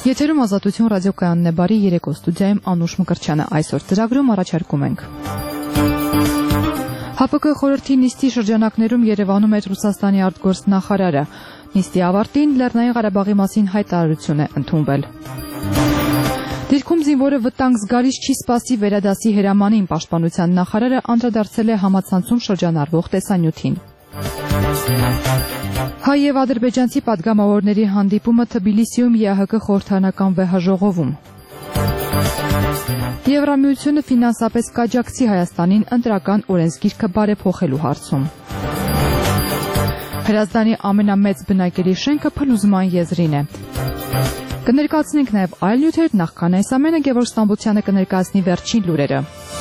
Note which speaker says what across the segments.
Speaker 1: Եթերում ազատություն ռադիոկայանն է, բարի երեկո, ստուդիայում Անուշ Մկրտչյանը, այսօր ծրագրում առաջարկում ենք։ ՀԱՊԿ խորհրդի նիստի շրջանակներում Երևանում էր Ռուսաստանի արտգործնախարարը։ Նիստի ավարտին Լեռնային Ղարաբաղի մասին հայտարարություն է ընդունվել։ Դիրքում զինվորը վտանգ զգալիչ չի սպասի վերադասի հրամանին, պաշտպանության նախարարը անդրադարձել է համացանցում շրջանառվող տեսանյութին։ Հայ եւ ադրբեջանցի պատգամավորների հանդիպումը Թբիլիսիում ԵԱՀԿ խորհրդարանական վեհաժողովում։ Եվրամիությունը ֆինանսապես կաջակցի Հայաստանին ընտրական օրենսգիրքը բարեփոխելու հարցում։ Հրազդանի ամենամեծ բնակելի շենքը փլուզման եզրին է։ Կներկայացնենք նաև այլ նյութեր, նախքան այս ամենը Գևորգ Ստամբոլցյանը կներկայացնի վերջին լուրերը։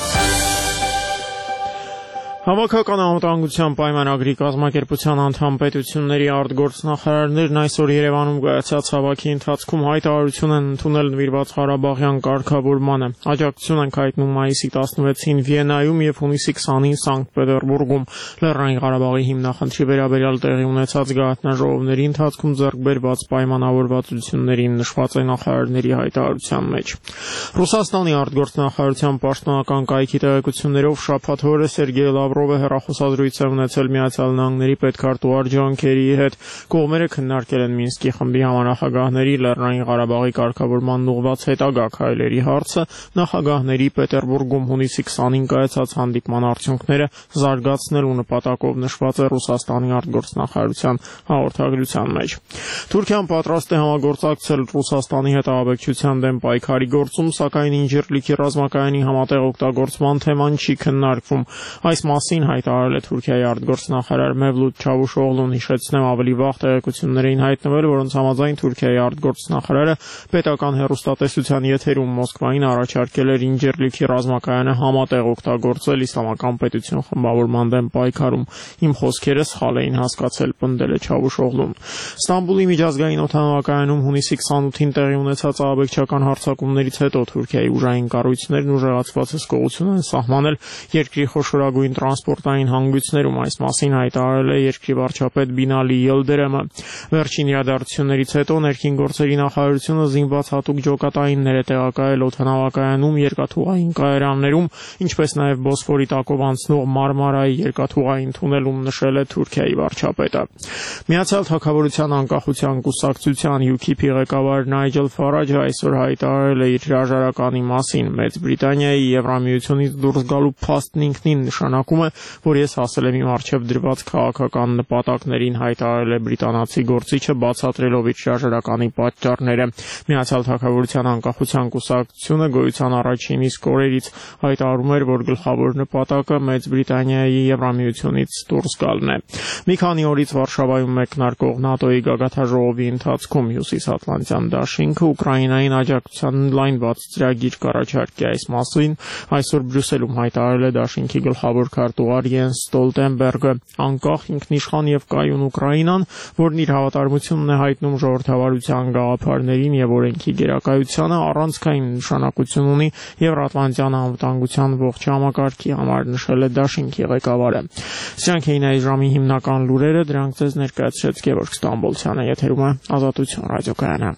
Speaker 2: Հավաքական անվտանգության պայմանագրի կազմակերպության անդամ պետությունների արտգործնախարարներն այսօր Երևանում կայացած հավաքի ընթացքում հայտարարություն են ընդունել նվիրված Ղարաբաղյան կարգավորմանը։ Աջակցություն են հայտնում մայիսի 16-ին Վիեննայում եւ հունիսի 20-ին Սանկտ Պետերբուրգում Լեռնային Ղարաբաղի հիմնախնդրի վերաբերյալ տեղի ունեցած գաղտնաժողովների ընթացքում ձեռք բերված պայմանավորվածություններին նշված է նախարարների հայտարարության մեջ։ Ռուսաստանի արտգործնախարարության պաշտոնական կայքի տեղեկություններով շաբաթ օրը Սերգեյ Լավրովը հեռախոսազրույց է ունեցել Միացյալ Նահանգների պետքարտուղար Ջոն Քերիի հետ։ Կողմերը քննարկել են Մինսկի խմբի համանախագահների Լեռնային Ղարաբաղի կարգավորման ուղղված հետագա քայլերի հարցը, նախագահների Պետերբուրգում հունիսի 20-ին կայացած հանդիպման արդյունքները զարգացնելու նպատակով նշված է Ռուսաստանի արտգործնախարարության հաղորդագրության մեջ։ Թուրքիան պատրաստ է համագործակցել Ռուսաստանի հետ ահաբեկչության դեմ պայքարի գործում, սակայն Ինջիրլիքի ռազմակայանի համատեղ օգտագործման թեման չի քննարկվում։ Այս մասին հայտարարել է Թուրքիայի արտգործնախարար Մևլութ Չավուշօղլուն, հիշեցնեմ ավելի վաղ տեղեկություններ էին հայտնվել, որոնց համաձայն Թուրքիայի արտգործնախարարը պետական հեռուստատեսության եթերում Մոսկվային առաջարկել էր Ինջիրլիքի ռազմակայանը համատեղ օգտագործել իսլամական պետություն խմբավորման դեմ պայքարում։ Իմ խոսքերը սխալ էին հասկացել, պնդել է Չավուշօղլուն։ Ստամբուլի միջազգային օդանավակայանում հունիսի 28-ին տեղի ունեցած ահաբեկչական հարձակումներից հետո Թուրքիայի ուժային կառույցներն ուժեղացված հսկողություն են սահմանել երկրի խոշորագույն տրանսպորտային հանգույցներում, այս մասին հայտարարել է երկրի վարչապետ Բինալի Ելդերեմը։ Վերջին իրադարձություններից հետո ներքին գործերի նախարարությունը զինված հատուկ ջոկատայիններ է տեղակայել օդանավակայանում, երկաթուղային կայարաններում, ինչպես նաև Բոսֆորի տակով անցնող Մարմարայի երկաթուղային թունելում, նշել է Թուրքիայի վարչապետը։ Միացյալ Թագավորության անկախության կուսակցության UKIP-ի ղեկավար Նայջել Ֆարաջը այսօր հայտարարել է իր հրաժարականի մասին։ Մեծ Բրիտանիայի Եվրամիությունից դուրս գալու փաստն ինքնին նշանակում է, որ ես հասել եմ իմ առջև դրված քաղաքական նպատակներին, հայտարարել է բրիտանացի գործիչը, բացատրելով իր հրաժարականի պատճառները։ Միացյալ Թագավորության անկախության կուսակցությունը գոյության առաջին իսկ օրերից հայտարարում էր, որ գլխավոր նպատակը Մեծ Բրիտանիայի Եվրամիությունից դուրս գալն է։ Մի քանի օրից Վարշավայում մեկնարկող ՆԱՏՕ-ի գագաթնաժողովի ընթացքում Հյուսիսատլանտյան դաշինքը Ուկրաինային աջակցության լայնված ծրագիր կառաջարկի այս մասին այսօր Բրյուսելում հայտարարել է դաշինքի գլխավոր քարտուղար Յենս Ստոլտենբերգը։ Անկախ, ինքնիշխան եւ կայուն Ուկրաինան, որն իր հավատարմությունն է հայտնում ժողովրդավարության գաղափարներին եւ օրենքի գերակայությանը, առանցքային նշանակություն ունի Եվրատլանտյան անվտանգության ողջ համակարգի համար, նշել է դաշինքի ղեկավարը։ Սրանք էին այս ժամի հիմնական լուրերը, դրանք ձեզ ներկայացրեց Գևորգ Ստամբոլցյանը, եթերում է Ազատություն ռադիոկայանը։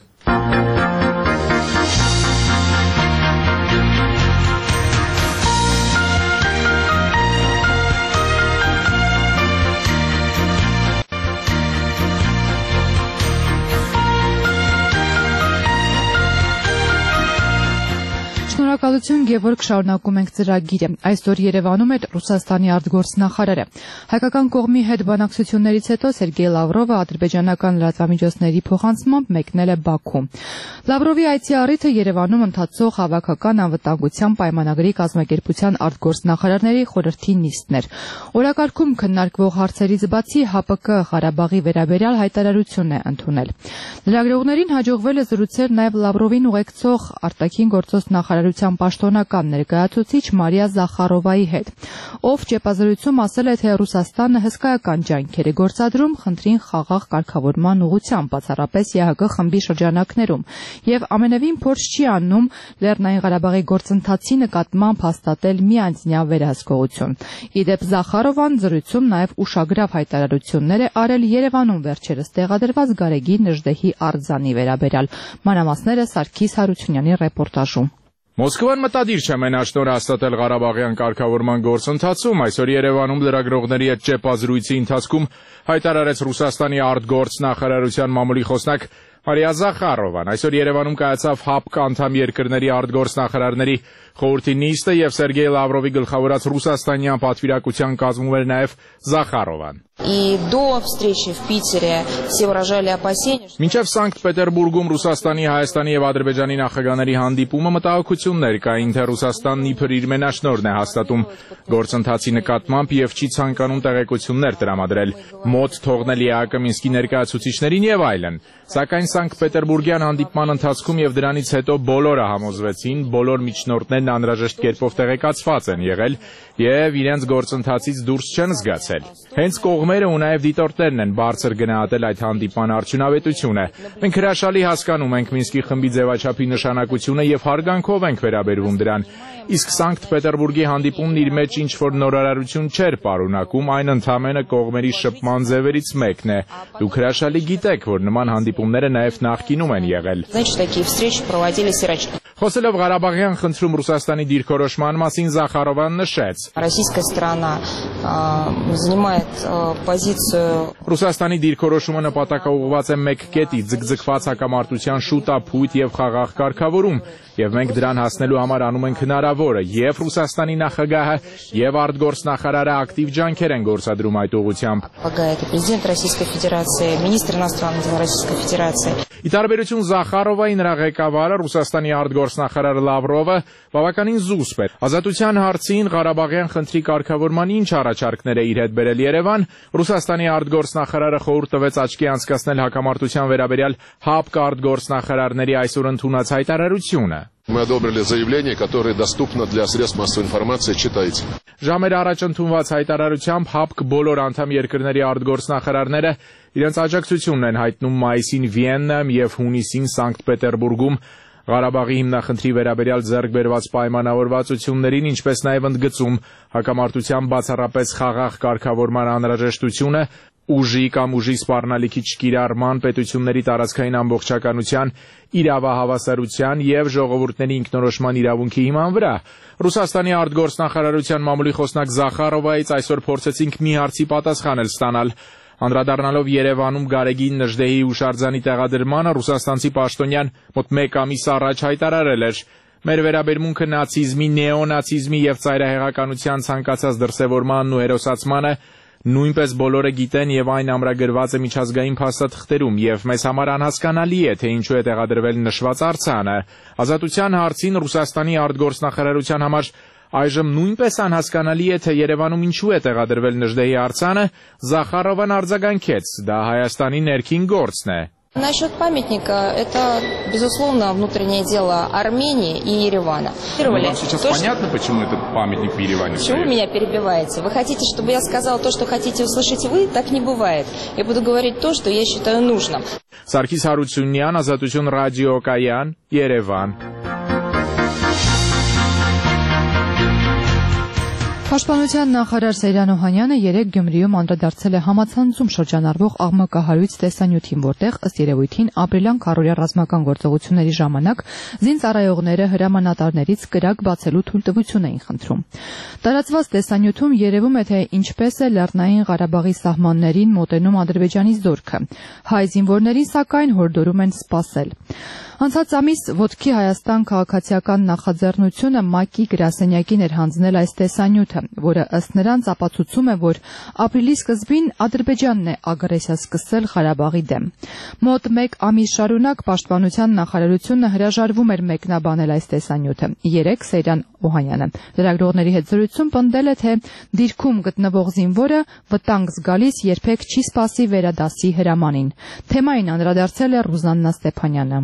Speaker 1: Շնորհակալություն, Գևորգ, շարունակում ենք ծրագիրը։ Այսօր Երևանում է Ռուսաստանի արտգործնախարարը։ Հայկական կողմի հետ բանակցություններից հետո Սերգեյ Լավրովը ադրբեջանական լրատվամիջոցների փոխանցմամբ մեկնել է Բաքու։ Լավրովի այցի առիթը Երևանում ընթացող հավաքական անվտանգության պայմանագրի կազմակերպության արտգործնախարարների խորհրդի նիստն էր։ Օրակարգում քննարկվող հարցերից բացի ՀԱՊԿ Ղարաբաղի վերաբերյալ հայտարարություն է ընդունել։ Լրագրողներին հաջողվել է զրուցել նաև Լավրովին ուղեկցող արտաքին գործոստ նախարարության հանրապետության պաշտոնական ներկայացուցիչ Մարիա Զախարովայի հետ, ով ճեպազրույցում ասել է, թե Ռուսաստանը հսկայական ջանքեր է գործադրում խնդրին խաղաղ կարգավորման ուղղությամբ, բացառապես ԵՀԿ խմբի շրջանակներում, եւ ամենևին փորձ չի անում Լեռնային Ղարաբաղի գործընթացի նկատմամբ հաստատել միանձնյա վերահսկողություն։ Իդեպ Զախարովան զրույցում նաեւ ուշագրավ հայտարարություններ է արել Երևանում վերջերս տեղադրված Գարեգին Նժդեհի արձանի վերաբերյալ։ Մանրամասները Սարգիս Հարությունյանի ռեպորտաժում։
Speaker 3: Մոսկվան մտադիր չէ մենաշնորհ հաստատել Ղարաբաղյան կարգավորման գործընթացում, այսօր Երևանում լրագրողների հետ ճեպազրույցի ընթացքում հայտարարեց Ռուսաստանի արտգործնախարարության մամուլի խոսնակ Մարիա Զախարովան։ Այսօր Երևանում կայացավ ՀԱՊԿ անդամ երկրների արտգործնախարարների խորհրդի նիստը եւ Սերգեյ Լավրովի գլխավորած ռուսաստանյան պատվիրակության կազմում էր նաեւ Զախարովան։ Մինչև Սանկտ Պետերբուրգում Ռուսաստանի, Հայաստանի եւ Ադրբեջանի նախագահների հանդիպումը մտահոգություններ կային, թե Ռուսաստանն իբր իր մենաշնորհն է հաստատում գործընթացի նկատմամբ եւ չի ցանկանում տեղեկություններ տրամադրել, մոտ թողնել ԵԱՀԿ Մինսկի ներկայացուցիչներին եւ այլն։ Սակայն Սանկտ Պետերբուրգյան հանդիպման ընթացքում եւ դրանից հետո բոլորը համոզվեցին, բոլոր միջնորդներն անհրաժեշտ կերպով տեղեկացված են եղել եւ իրենց գործընթացից դուրս չեն զգացել։ Հենց կողմերը ու նաեւ դիտորդներն են բարձր գնահատել այդ հանդիպման արդյունավետությունը։ Մենք հրաշալի հասկանում ենք Մինսկի խմբի ձևաչափի նշանակությունը եւ հարգանքով ենք վերաբերվում դրան։ Իսկ Սանկտ Պետերբուրգի հանդիպումն իր մեջ ինչ-որ նորարարություն չէր պարունակում, այն ընդամենը կողմերի շփման ձևերից մեկն է։ Դուք հրաշալի գիտեք, որ նման հանդիպումները նաեւ նախկինում են եղել։ Խոսելով Ղարաբաղյան խնդրում Ռուսաստանի դիրքորոշման մասին Զախարովան նշեց. Ռուսաստանի դիրքորոշումը նպատակաուղղված է մեկ կետի՝ ձգձգված հակամարտության շուտափույթ եւ խաղաղ կարգավորում, եւ մենք դրան հասնելու համար անում ենք հնարավորը, եւ Ռուսաստանի նախագահը եւ արտգործնախարարը ակտիվ ջանքեր են գործադրում այդ ուղղությամբ։ Ի տարբերություն Զախարովայի, նրա ղեկավարը Ռուսաստանի արտգործնախարար Լավրովը բավականին զուսպ է։ Ազատության հարցին Ղարաբաղյան խնդրի կարգավորման ինչ առաջարկներ է իր հետ բերել Երևան, Ռուսաստանի արտգործնախարարը խորհուրդ տվեց աչքի անցկացնել հակամարտության վերաբերյալ ՀԱՊԿ արտգործնախարարների այսօր ընդունած հայտարարությունը։
Speaker 4: Мы одобрили заявление, которое доступно для средств массовой информации, читайте.
Speaker 3: Ժամեր առաջ ընդունված հայտարարությամբ ՀԱՊԿ բոլոր անդամ երկրների արտգործնախարարները իրենց աջակցությունն են հայտնում մայիսին Վիեննայում եւ հունիսին Սանկտ Պետերբուրգում Ղարաբաղի հիմնախնդրի վերաբերյալ ձեռք բերված պայմանավորվածություններին, ինչպես նաեւ ընդգծում հակամարտության բացառապես խաղաղ կարգավորման անհրաժեշտությունը, ուժի կամ ուժի սպառնալիքի չկիրառման, պետությունների տարածքային ամբողջականության, իրավահավասարության եւ ժողովուրդների ինքնորոշման իրավունքի հիման վրա։ Ռուսաստանի արտգործնախարարության մամուլի խոսնակ Զախարովայից այսօր փորձեցինք մի հարցի պատասխանել ստանալ։ Անդրադառնալով Երևանում Գարեգին Նժդեհի հուշարձանի տեղադրմանը, ռուսաստանցի պաշտոնյան մոտ 1 ամիս առաջ հայտարարել էր. Մեր վերաբերմունքը նացիզմի, նեոնացիզմի եւ ծայրահեղականության ցանկացած դրսեւորմանն ու հերոսացմանը նույնպես բոլորը գիտեն եւ այն ամրագրված է միջազգային փաստաթղթերում եւ մեզ համար անհասկանալի է, թե ինչու է տեղադրվել նշված արձանը։ Ազատության հարցին Ռուսաստանի արտգործնախարարության համար այժմ նույնպես անհասկանալի է, թե Երևանում ինչու է տեղադրվել Նժդեհի արձանը, Զախարովան արձագանքեց. դա Հայաստանի ներքին գործն է։
Speaker 5: Насчет памятника, это, безусловно, внутреннее дело Армении и Еревана.
Speaker 3: Вам сейчас понятно, почему этот памятник в Ереване стоит?
Speaker 5: Почему вы меня перебиваете? Вы хотите, чтобы я сказала то, что хотите услышать вы? Так не бывает. Я буду говорить то, что я считаю нужным.
Speaker 3: Սարգիս Հարությունյան, Ազատություն ռադիոկայան, Երևան։
Speaker 1: Պաշտպանության նախարար Սեյրան Օհանյանը երեկ Գյումրիում անդրադարձել է համացանցում շրջանառվող աղմկահարույց տեսանյութին, որտեղ ըստ երևույթին ապրիլյան քարորյա ռազմական գործողությունների ժամանակ զինծառայողները հրամանատարներից կրակ բացելու թույլտվություն էին խնդրում։ Տարածված տեսանյութում երևում է, թե ինչպես է Լեռնային Ղարաբաղի սահմաններին մոտենում Ադրբեջանի զորքը։ Հայ զինվորներին սակայն հորդորում են սպասել։ Անցած ամիս Ոտքի Հայաստան քաղաքացիական նախաձեռնությունը ՄԱԿ-ի գրասենյակին էր հանձնել այս տեսանյութը, որը ըստ նրանց ապացուցում է, որ ապրիլի սկզբին Ադրբեջանն է ագրեսիա սկսել Ղարաբաղի դեմ։ Մոտ 1 ամիս շարունակ Պաշտպանության նախարարությունը հրաժարվում էր մեկնաբանել այս տեսանյութը։ Երեկ Սեյրան Օհանյանը լրագրողների հետ զրույցում պնդել է, թե դիրքում գտնվող զինվորը վտանգ զգալիս երբեք չի սպասի վերադասի հրամանին։ Թեմային անդրադարձել է Ռուզաննա Ստեփանյանը։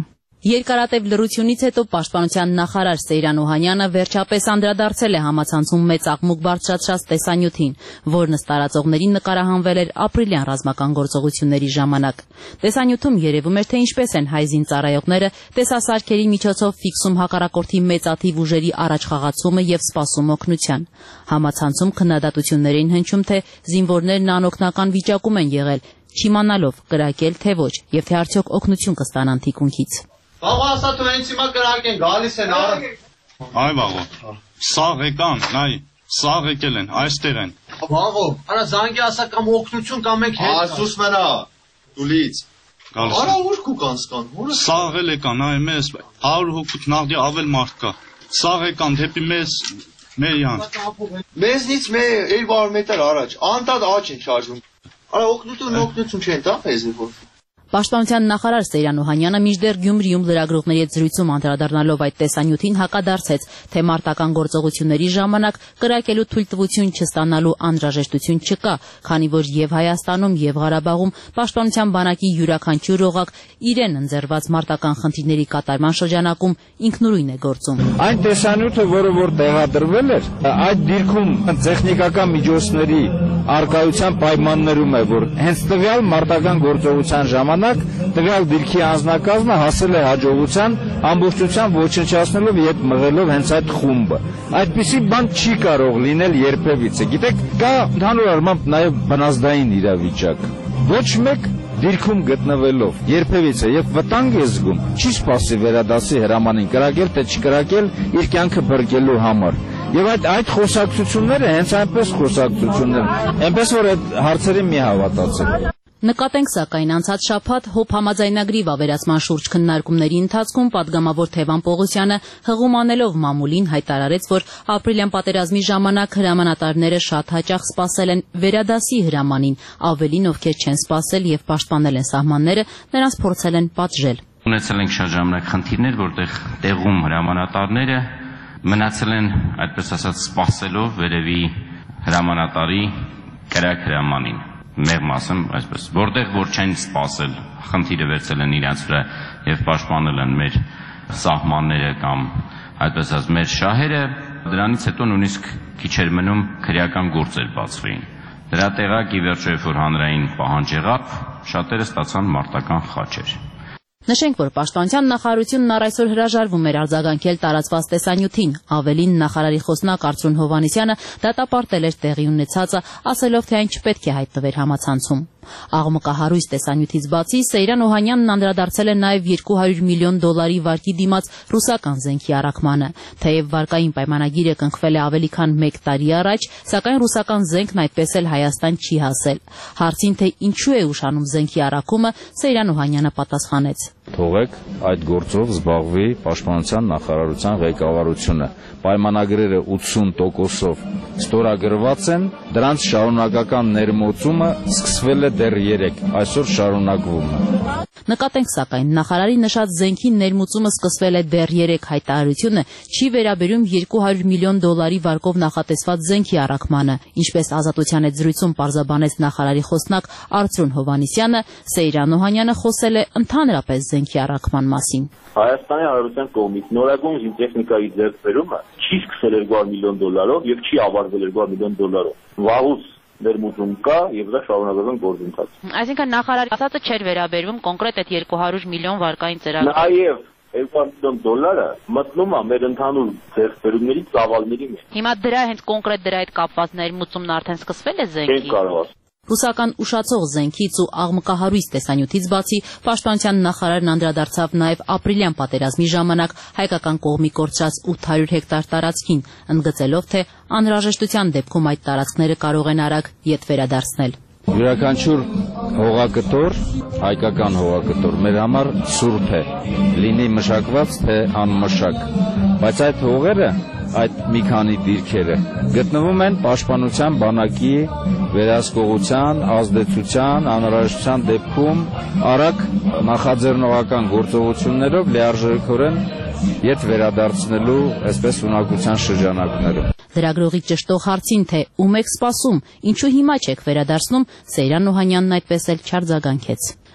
Speaker 6: Երկարատև լռությունից հետո պաշտպանության նախարար Սեյրան Օհանյանը վերջապես անդրադարձել է համացանցում մեծ աղմուկ բարձրացրած տեսանյութին, որն ըստ տարածողներին նկարահանվել էր ապրիլյան ռազմական գործողությունների ժամանակ։ Տեսանյութում երևում էր, թե ինչպես են հայ զինծառայողները տեսասարքերի միջոցով ֆիքսում հակառակորդի մեծաթիվ ուժերի առաջխաղացումը եւ սպասում օգնության։ Համացանցում քննադատություններ էին հնչում, թե զինվորներն անօգնական վիճակում են եղել, չիմանալով կրակել թե ոչ, եւ թե արդյոք օգնություն կստանան թիկունքից։
Speaker 7: Բաղո ասա դու հենց հիմա կրակեն, գալիս են առ։
Speaker 8: Այ բաղո։ Սաղ եկան, նայ, սաղ եկել են, այստեղ են։
Speaker 7: Բաղո, արա զանգի ասա կամ օգնություն կամ մենք հետ։ Ասուս մնա, դուլից։ Արա ուր քու կանցկան, որը
Speaker 8: սաղ էլ եկան, այ մեզ 100 հոգուց նաղդի ավել մարդ կա։ Սաղ եկան դեպի մեզ մեյան։
Speaker 7: Մեզնից 200 մետր առաջ, անդադ աճ են շարժում։ Արա օգնություն չեն տա մեզ որ։
Speaker 6: Պաշտպանության նախարար Սեյրան Օհանյանը մինչդեռ Գյումրիում լրագրողների հետ զրույցում անդրադառնալով այդ տեսանյութին հակադարձեց, թե մարտական գործողությունների ժամանակ կրակելու թույլտվություն չստանալու անհրաժեշտություն չկա, քանի որ եւ Հայաստանում եւ Ղարաբաղում պաշտպանության բանակի յուրաքանչյուր օղակ իրեն ընձեռված մարտական խնդիրների կատարման շրջանակում ինքնուրույն է գործում։
Speaker 9: Այն տեսանյութը, որը որ տեղադրվել էր, այդ դիրքում տեխնիկական միջոցների արկայության պայմաններում է, որ հենց տվյալ մարտական գործողության ժամանակ տվյալ դիրքի անձնակազմը հասել է հաջողության ամբողջությամբ ոչնչացնելով եւ մղելով հենց այդ խումբը։ Այդպիսի բան չի կարող լինել երբևիցե։ Գիտեք, կա ընդհանուր առմամբ նաեւ բնազդային իրավիճակ։ Ոչ մեկ դիրքում գտնվելով երբևիցե եւ վտանգ է զգում, չի սպասի վերադասի հրամանին կրակել թե չկրակել իր կյանքը բրկելու համար։ Եվ այդ խոսակցությունները հենց այնպես խոսակցություններ, այնպես որ այդ հարցերին մի հավատացեք։
Speaker 6: Նկատենք սակայն անցած շաբաթ ՀՕՊ համաձայնագրի վավերացման շուրջ քննարկումների ընթացքում պատգամավոր Թևան Պողոսյանը հղում անելով մամուլին հայտարարեց, որ ապրիլյան պատերազմի ժամանակ հրամանատարները շատ հաճախ սպասել են վերադասի հրամանին, ավելին ովքեր չեն սպասել եւ պաշտպանել են սահմանները, նրանց փորձել են պատժել։
Speaker 10: Ունեցել ենք շատ ժամանակ խնդիրներ, որտեղ տեղում հրամանատարները մնացել են, այդպես ասած, սպասելով վերևի հրամանատարի կրակ հրամանին։ Մեղմ ասեմ, այսպես, որտեղ որ չեն սպասել, խնդիրը վերցել են իրենց վրա եւ պաշտպանել են մեր սահմանները կամ այդպես ասած մեր շահերը, դրանից հետո նույնիսկ քիչ էր մնում քրեական գործեր բացվեին։ Դրա տեղակ ի վերջո երբ որ հանրային պահանջ եղավ, շատերը ստացան մարտական խաչեր։
Speaker 6: Նշենք, որ պաշտպանության նախարարությունն առ այսօր հրաժարվում էր արձագանքել տարածված տեսանյութին, ավելին նախարարի խոսնակ Արծրուն Հովհաննիսյանը դատապարտել էր տեղի ունեցածը, ասելով, թե այն չպետք է հայտնվեր համացանցում։ Աղմկահարույց տեսանյութից բացի Սեյրան Օհանյանն անդրադարձել է նաև $200 միլիոն վարկի դիմաց ռուսական զենքի առաքմանը, թեև վարկային պայմանագիրը կնքվել է ավելի քան 1 տարի առաջ, սակայն ռուսական զենքն այդպես էլ Հայաստան չի հասել։ Հարցին, թե ինչու է ուշանում զենքի առաքումը, Սեյրան Օհանյանը պատասխանեց.
Speaker 9: Թողեք այդ գործով զբաղվի պաշտպանության նախարարության ղեկավարությունը։ Պայմանագրերը 80%-ով ստորագրված են, դրանց շարունակական ներմուծումը սկսվել է դեռ 3, այսօր շարունակվում է։
Speaker 6: Նկատենք սակայն նախարարի նշած զենքի ներմուծումը սկսվել է դեռ 3 հայտարարությունը չի վերաբերում $200 միլիոն վարկով նախատեսված զենքի առաքմանը, ինչպես Ազատության հետ զրույցում պարզաբանեց նախարարի խոսնակ Արծրուն Հովհաննիսյանը, Սեյրան Օհանյանը խոսել է ընդհանրապես զենքի առաքման մասին։
Speaker 11: Հայաստանի Հանրապետության կողմից նորագույն զինտեխնիկայի ձեռքբերումը չի սկսել $200 միլիոն եւ չի ավարտվել $200 միլիոն։ Վաղուց ներմուծում կա եւ դա շարունակական գործընթաց։
Speaker 6: Այսինքն նախարարի ասածը չէր վերաբերվում կոնկրետ այդ $200 միլիոն վարկային ծրագրին։
Speaker 11: Նաեւ $200 միլիոն մտնում է մեր ընդհանուր ձեռքբերումների ծավալների մեջ։
Speaker 6: Հիմա դրա հենց կոնկրետ դրա հետ կապված ներմուծումն արդեն սկսվել է զենքի։
Speaker 11: Չեն կարող։
Speaker 6: Ռուսական ուշացող զենքից ու աղմկահարույց տեսանյութից բացի պաշտպանության նախարարն անդրադարձավ նաև ապրիլյան պատերազմի ժամանակ հայկական կողմի կորցրած 800 հեկտար տարածքին, ընդգծելով, թե անհրաժեշտության դեպքում այդ տարածքները կարող են արագ ետ վերադարձնել։
Speaker 9: Յուրաքանչյուր հողակտոր, հայկական հողակտոր մեր համար սուրբ է, լինի մշակված թե անմշակ, բայց այդ հողերը, այդ մի քանի դիրքերը գտնվում են պաշտպանության բանակի վերահսկողության, ազդեցության, անհրաժեշտության դեպքում արագ նախաձեռնողական գործողություններով լիարժեքորեն ետ վերադարձնելու այսպես ունակության շրջանակներում։
Speaker 6: Լրագրողի ճշտող հարցին, թե ում եք սպասում, ինչու հիմա չեք վերադարձնում, Սեյրան Օհանյանն այդպես էլ չարձագանքեց։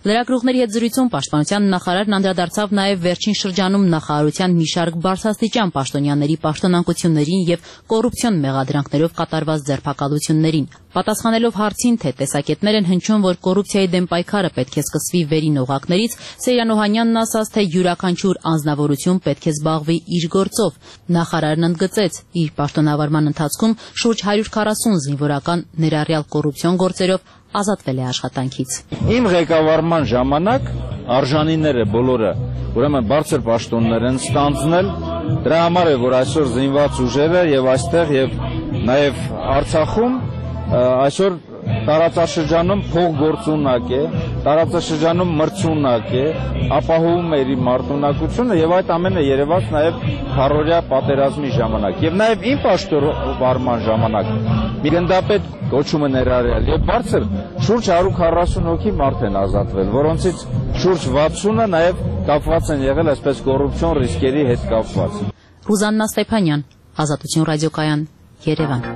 Speaker 6: Լրագրողների հետ զրույցում պաշտպանության նախարարն անդրադարձավ նաև վերջին շրջանում նախարարության մի շարք բարձրաստիճան պաշտոնյաների պաշտոնանկություններին եւ կոռուպցիոն մեղադրանքներով կատարված ձերբակալություններին։ Պատասխանելով հարցին, թե տեսակետներ են հնչում, որ կոռուպցիայի դեմ պայքարը պետք է սկսվի վերին օղակներից, Սեյրան Օհանյանն ասաց, թե յուրաքանչյուր անձնավորություն պետք է զբաղվի իր գործով։ Նախարարն ընդգծեց, իր պաշտոնավարման ընթացքում շուրջ 140 զինվորական ներառյալ կոռուպցիոն գործերով ազատվել է աշխատանքից։
Speaker 9: Իմ ղեկավարման ժամանակ արժանիները բոլորը ուրեմն բարձր պաշտոններ են ստանձնել, դրա համար է, որ այսօր զինված ուժերը եւ այստեղ եւ նաեւ Արցախում այսօր տարածաշրջանում փոխգործունակ է, տարածաշրջանում մրցունակ է, ապահովում է իր մարտունակությունը եւ այդ ամենը երևաց նաեւ քարորյա պատերազմի ժամանակ եւ նաեւ իմ պաշտոնավարման ժամանակ մի գնդապետ կոչումը ներառյալ եւ բարձր շուրջ 140 հոգի մարդ են ազատվել, որոնցից շուրջ 60-ը նաեւ կապված են եղել այսպես կոռուպցիոն ռիսկերի հետ կապված։
Speaker 6: Ռուզաննա Ստեփանյան, Ազատություն ռադիոկայան, Երևան։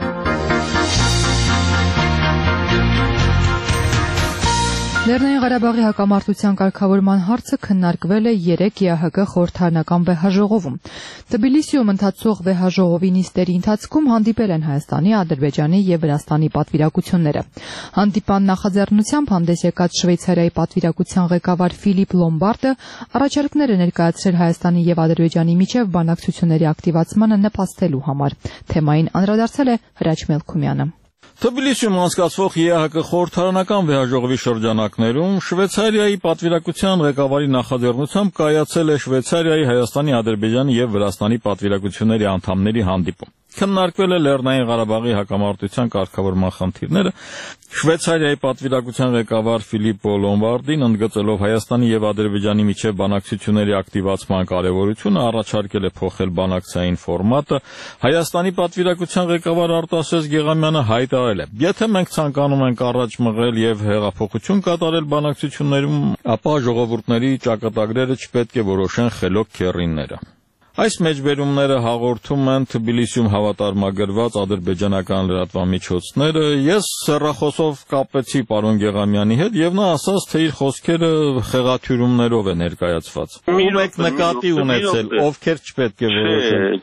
Speaker 1: Լեռնային Ղարաբաղի հակամարտության կարգավորման հարցը քննարկվել է 3 ԵԱՀԿ խորհրդարանական վեհաժողովում։ Թբիլիսիում ընթացող վեհաժողովի նիստերի ընթացքում հանդիպել են Հայաստանի, Ադրբեջանի եւ Վրաստանի պատվիրակությունները։ Հանդիպան նախաձեռնությամբ հանդես եկած Շվեյցարիայի պատվիրակության ղեկավար Ֆիլիպ Լոմբարդը առաջարկներ է ներկայացրել Հայաստանի եւ Ադրբեջանի միջև բանակցությունների ակտիվացմանը նպաստելու համար։ Թեմային անդրադարձել է Հրաչ Մելքումյանը։
Speaker 12: Թբիլիսիում անցկացվող ԵԱՀԿ խորհրդարանական վեհաժողովի շրջանակներում Շվեյցարիայի պատվիրակության ղեկավարի նախաձեռնությամբ կայացել է Շվեյցարիայի, Հայաստանի, Ադրբեջանի եւ Վրաստանի պատվիրակությունների անդամների հանդիպում։ Քննարկվել է Լեռնային Ղարաբաղի հակամարտության կարգավորման խնդիրները։ Շվեյցարիայի պատվիրակության ղեկավար Ֆիլիպո Լոմբարդին ընդգծելով Հայաստանի եւ Ադրբեջանի միջև բանակցությունների ակտիվացման կարեւորությունը առաջարկել է փոխել բանակցային ֆորմատը։ Հայաստանի պատվիրակության ղեկավար Արտաշես Գեղամյանը հայտարարել է. «Եթե մենք ցանկանում ենք առաջ մղել եւ հեղափոխություն կատարել բանակցություններում, ապա ժողովուրդների ճակատագրերը չպետք է որոշեն խելոք քեռիները»։ Այս մեջբերումները հաղորդում են Թբիլիսիում հավատարմագրված ադրբեջանական լրատվամիջոցները։ Ես հեռախոսով կապեցի պարոն Գեղամյանի հետ եւ նա ասաց, թե իր խոսքերը խեղաթյուրումներով է ներկայացված։ Ում եք նկատի ունեցել, ովքեր չպետք է որոշեն։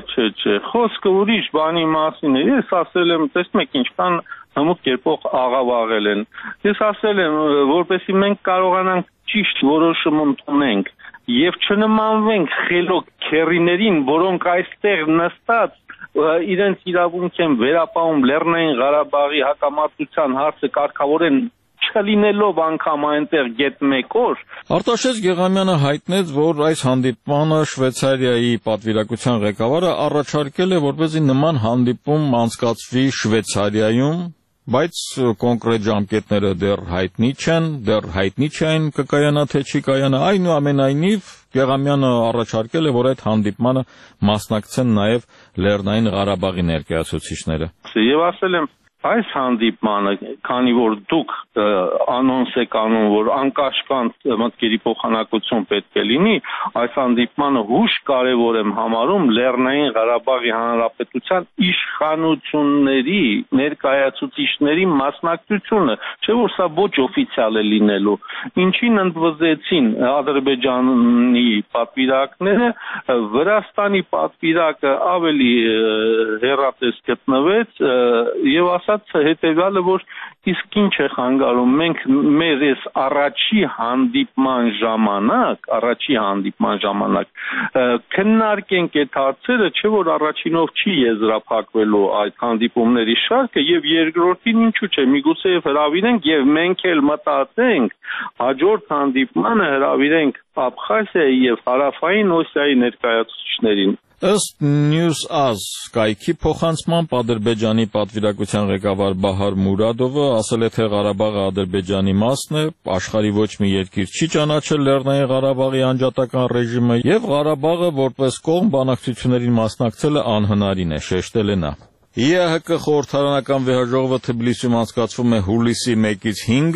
Speaker 13: Չէ, խոսքը ուրիշ բանի մասին է։ Ես ասել եմ, տեսնում եք ինչքան հմուտ կերպով աղավաղել են։ Ես ասել եմ, որպեսզի մենք կարողանանք ճիշտ որոշում ընդունենք եւ չնմանվենք խելոք քեռիներին, որոնք այստեղ նստած իրենց իրավունք են վերապահում Լեռնային Ղարաբաղի հակամարտության հարցը կարգավորեն չլինելով անգամ այնտեղ գետ մեկ օր։
Speaker 12: Արտաշես Գեղամյանը հայտնեց, որ այս հանդիպմանը Շվեյցարիայի պատվիրակության ղեկավարը առաջարկել է, որպեսզի նման հանդիպում անցկացվի Շվեյցարիայում, բայց կոնկրետ ժամկետները դեռ հայտնի չեն, կկայանա թե չի կայանա։ Այնուամենայնիվ Գեղամյանը առաջարկել է, որ այդ հանդիպմանը մասնակցեն նաև Լեռնային Ղարաբաղի ներկայացուցիչները։
Speaker 13: Եվ ասել եմ, այս հանդիպմանը, քանի որ դուք անոնս եք անում, որ անկաշկանդ մտքերի փոխանակություն պետք է լինի, այս հանդիպմանը հուշ կարևոր եմ համարում Լեռնային Ղարաբաղի Հանրապետության իշխանությունների ներկայացուցիչների մասնակցությունը, չէ՞ որ սա ոչ օֆիցիալ է լինելու։ Ինչին ընդվզեցին Ադրբեջանի պատվիրակները, Վրաստանի պատվիրակը ավելի հեռատես գտնվեց եւ ասաց հետեւյալը, որ իսկ ինչ է խանգարում, մենք մեր այս առաջի հանդիպման ժամանակ քննարկենք այդ հարցերը, չէ՞ որ առաջինով չի եզրափակվելու այդ հանդիպումների շարքը եւ երկրորդին ինչու՞ չէ, միգուցե հրավիրենք եւ մենք էլ մտածենք հաջորդ հանդիպմանը հրավիրենք Աբխազիայի եւ Հարավային Օսիայի ներկայացուցիչներին։
Speaker 12: Ըստ News.az կայքի փոխանցմամբ Ադրբեջանի պատվիրակության ղեկավար Բահար Մուրադովը ասել է, թե Ղարաբաղը Ադրբեջանի մասն է, աշխարհի ոչ մի երկիր չի ճանաչել Լեռնային Ղարաբաղի անջատական ռեժիմը եւ Ղարաբաղը որպես կողմ բանակցություններին մասնակցելը անհնարին է, շեշտել է նա։ ԵԱՀԿ խորհրդարանական վեհաժողովը Թբիլիսիում անցկացվում է հուլիսի 1-ից 5-ը,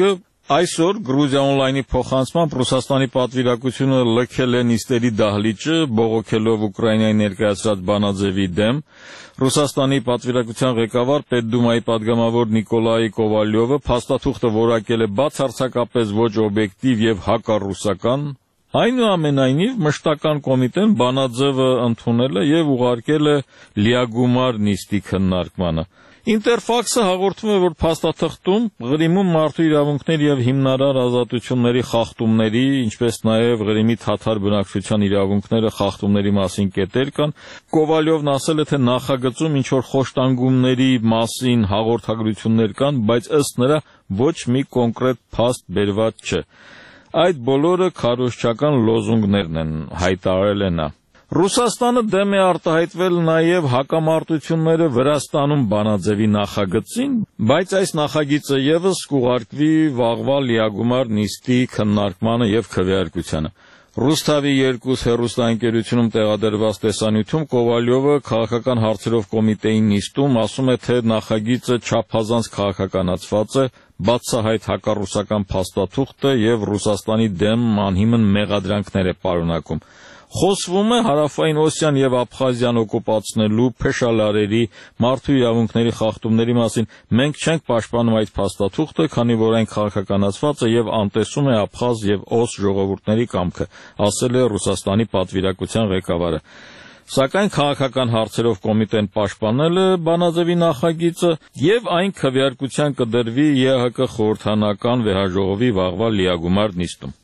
Speaker 12: Այսօր Գրուզիա օնլայնի փոխանցմամբ Ռուսաստանի պատվիրակությունը լքել է նիստերի դահլիճը, բողոքելով Ուկրաինայի ներկայացրած բանաձևի դեմ։ Ռուսաստանի պատվիրակության ղեկավար Պետդումայի падգամավոր Նիկոլայ Կովալյովը փաստաթուղթը որակել է բացարձակապես ոչ օբյեկտիվ եւ հակառուսական։ Այնուամենայնիվ մշտական կոմիտեն բանաձևը ընդունել է եւ ուղարկել է լիագումար նիստի քննարկմանը։ Ինտերֆաքսը հաղորդում է, որ փաստաթղթում Ղրիմում մարդու իրավունքների եւ հիմնարար ազատությունների խախտումների, ինչպես նաեւ Ղրիմի թաթար բնակչության իրավունքները խախտումների մասին կետեր կան։ Կովալյովն ասել է, թե նախագծում ինչ որ խոշտանգումների մասին հաղորդագրություններ կան, բայց ըստ նրա ոչ մի կոնկրետ փաստ բերված չէ։ Այդ բոլորը քարոզչական լոզունգներն են, հայտարարել է նա։ Ռուսաստանը դեմ է արտահայտվել նաև հակամարտությունները Վրաստանում բանաձևի նախագծին, բայց այս նախագիծը եւս կուղարկվի վաղվա լիագումար նիստի քննարկմանը եւ քվեարկությանը։ Ռուսթավի 2 հեռուստաընկերությունում տեղադրված տեսանյութում Կովալյովը քաղաքական հարցերով կոմիտեի նիստում ասում է, թե նախագիծը չափազանց քաղաքականացված է, բացահայտ հակառուսական փաստաթուղթ է եւ Ռուսաստանի դեմ անհիմն մեղադրանքներ է պարունակում։ Խոսվում է Հարավային Օսիան եւ Աբխազիան օկուպացնելու, փեշալարերի, մարդու իրավունքների խախտումների մասին մենք չենք պաշտպանում այդ փաստաթուղթը, քանի որ այն քաղաքականացված է եւ անտեսում է Աբխազ եւ Օս ժողովուրդների կամքը, ասել է Ռուսաստանի պատվիրակության ղեկավարը։ Սակայն քաղաքական հարցերով կոմիտեն պաշտպանել է բանաձևի նախագիծը եւ այն քվեարկության կդրվի ԵՀԿ խորհրդանական վեհաժողովի վաղվա լիագումար նիստում։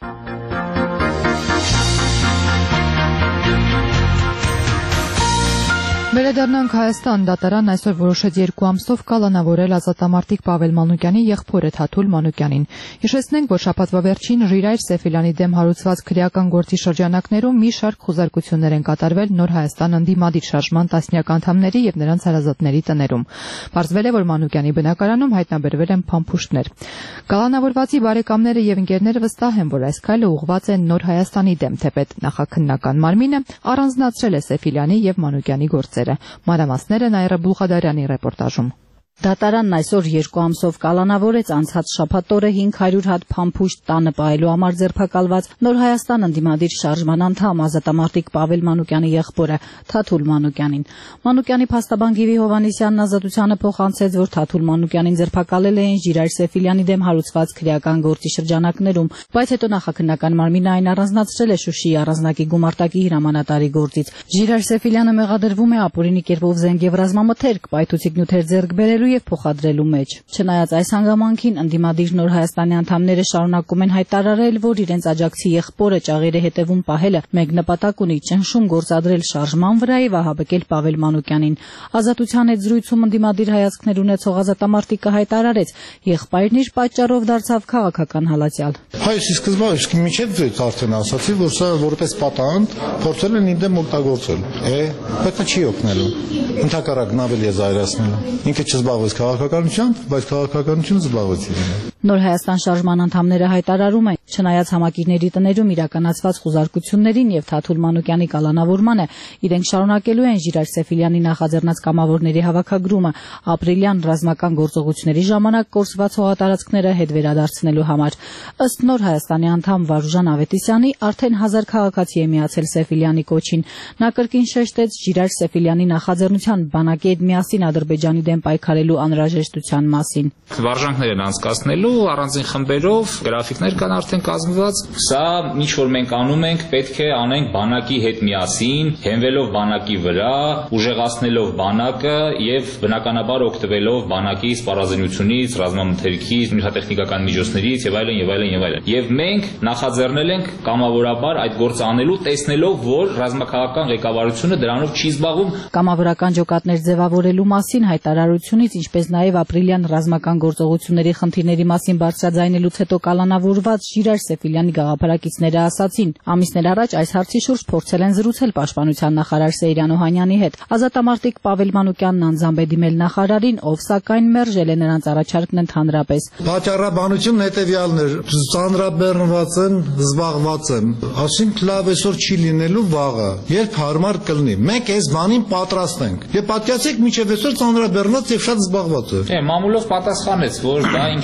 Speaker 1: Վերադառնանք Հայաստան, դատարանն այսօր որոշեց 2 ամսով կալանավորել ազատամարտիկ Պավել Մանուկյանի եղբորը Թաթուլ Մանուկյանին։ Հիշեցնենք, որ շաբաթվա վերջին Ժիրայր Սեֆիլյանի դեմ հարուցված քրեական գործի շրջանակներում մի շարք խուզարկություններ են կատարվել Նոր Հայաստան ընդդիմադիր շարժման տասնյակ անդամների եւ նրանց հարազատների տներում։ Պարզվել է, որ Մանուկյանի բնակարանում հայտնաբերվել են փամփուշտներ։ Կալանավորվածի բարեկամները եւ ընկերները վստահ են, որ այս քայլը ուղղված է Նոր Հայաստանի դեմ, թեպետ նախաքննական մարմինը առանձնացրել է Սեֆիլյանի եւ Մանուկյանի գործերը։ Մանրամասները Նաիրա Բուլղադարյանի ռեպորտաժում։ Դատարանն այսօր 2 ամսով կալանավորեց անցած շաբաթ օրը 500 հատ փամփուշտ տանը պահելու համար ձերբակալված Նոր Հայաստան ընդդիմադիր շարժման անդամ ազատամարտիկ Պավել Մանուկյանի եղբորը Թաթուլ Մանուկյանին։ Մանուկյանի փաստաբան Գիվի Հովհաննիսյանն ազատությանը փոխանցեց, որ Թաթուլ Մանուկյանին ձերբակալել էին Ժիրայր Սեֆիլյանի դեմ հարուցված քրեական գործի շրջանակներում, բայց հետո նախաքննական մարմինը այն առանձնացրել է Շուշիի առանձնակի գումարտակի հրամանատարի գործից։ Ժիրայր Սեֆիլյանը մեղադրվում է ապօրինի կերպով զենք եւ ռազմամթերք, պայթուցիկ նյութեր ձեռք բերելու եւ փոխադրելու մեջ։ Չնայած այս հանգամանքին ընդդիմադիր Նոր Հայաստանի անդամները շարունակում են հայտարարել, որ իրենց աջակցի եղբորը ճաղերի հետևում պահելը մեկ նպատակ ունի՝ ճնշում գործադրել շարժման վրա եւ ահաբեկել Պավել Մանուկյանին։ Ազատության հետ զրույցում ընդդիմադիր հայացքներ ունեցող ազատամարտիկը հայտարարեց, եղբայրն իր պատճառով դարձավ քաղաքական հալածյալ։
Speaker 14: Այս սկզբում իսկ միջև արդեն ասացի, որ սա որպես պատանդ փորձել են ինձ դեմ օգտագործել։ Բայց դա չի օգնելու։ Ընդհակառակն ավելի է զայրացնելու։ Ինքը չզբաղվեց քաղաքականությամբ, բայց քաղաքականությունը զբաղվեց իրեն։
Speaker 1: Նոր Հայաստան շարժման անդամները հայտարարում են, չնայած համակիրների տներում իրականացված խուզարկություններին եւ Թաթուլ Մանուկյանի կալանավորմանը, իրենք շարունակելու են Ժիրայր Սեֆիլյանի նախաձեռնած կամավորների հավաքագրումը ապրիլյան ռազմական գործողությունների ժամանակ կորսված հողատարածքները հետ վերադարձնելու համար։ Ըստ Նոր Հայաստանի անդամ Վարուժան Ավետիսյանի, արդեն 1000 քաղաքացի է միացել Սեֆիլյանի կոչին։ Նա կրկին շեշտեց Ժիրայր Սեֆիլյանի նախաձեռնության բանակի հետ միասին Ադրբեջանի դեմ պայքարելու անհրաժեշտության մասին։
Speaker 15: Վարժանքներ են անցկացնելու առանձին խմբերով, գրաֆիկներ կան արդեն կազմված։ Սա ինչ որ մենք անում ենք, պետք է անենք բանակի հետ միասին, հենվելով բանակի վրա, ուժեղացնելով բանակը եւ բնականաբար օգտվելով բանակի սպառազինությունից, ռազմամթերքից, նյութատեխնիկական միջոցներից եւ այլն եւ այլն եւ այլն։ Եվ մենք նախաձեռնել ենք կամավորաբար այդ գործը անելու, տեսնելով, որ ռազմաքաղաքական ղեկավարությունը դրանով չի զբաղվում։
Speaker 1: Կամավորական ջոկատներ ձևավորելու մասին հայտարարությունից, ինչպես նաեւ ապրիլյան ռազմական գործողությունների խնդիրների մասին բարձրաձայնելուց հետո կալանավորված Ժիրայր Սեֆիլյանի գաղափարակիցները ասացին, ամիսներ առաջ այս հարցի շուրջ փորձել են զրուցել պաշտպանության նախարար Սեյրան Օհանյանի հետ։ Ազատամարտիկ Պավել Մանուկյանն անձամբ է դիմել նախարարին, ով սակայն մերժել է նրանց առաջարկն ընդհանրապես։
Speaker 14: Պատճառաբանությունն հետևյալն է, ծանրաբեռնված են, զբաղված են, ասենք լավ այսօր չի լինելու վաղը, երբ հարմար կլինի։ Մենք այս բանին պատրաստ ենք։ Եվ պատկերացեք, մինչև այսօր ծանրաբեռնված եւ շատ զբաղված է։
Speaker 15: Մամուլով պատասխանեց, որ դա ինքնագործ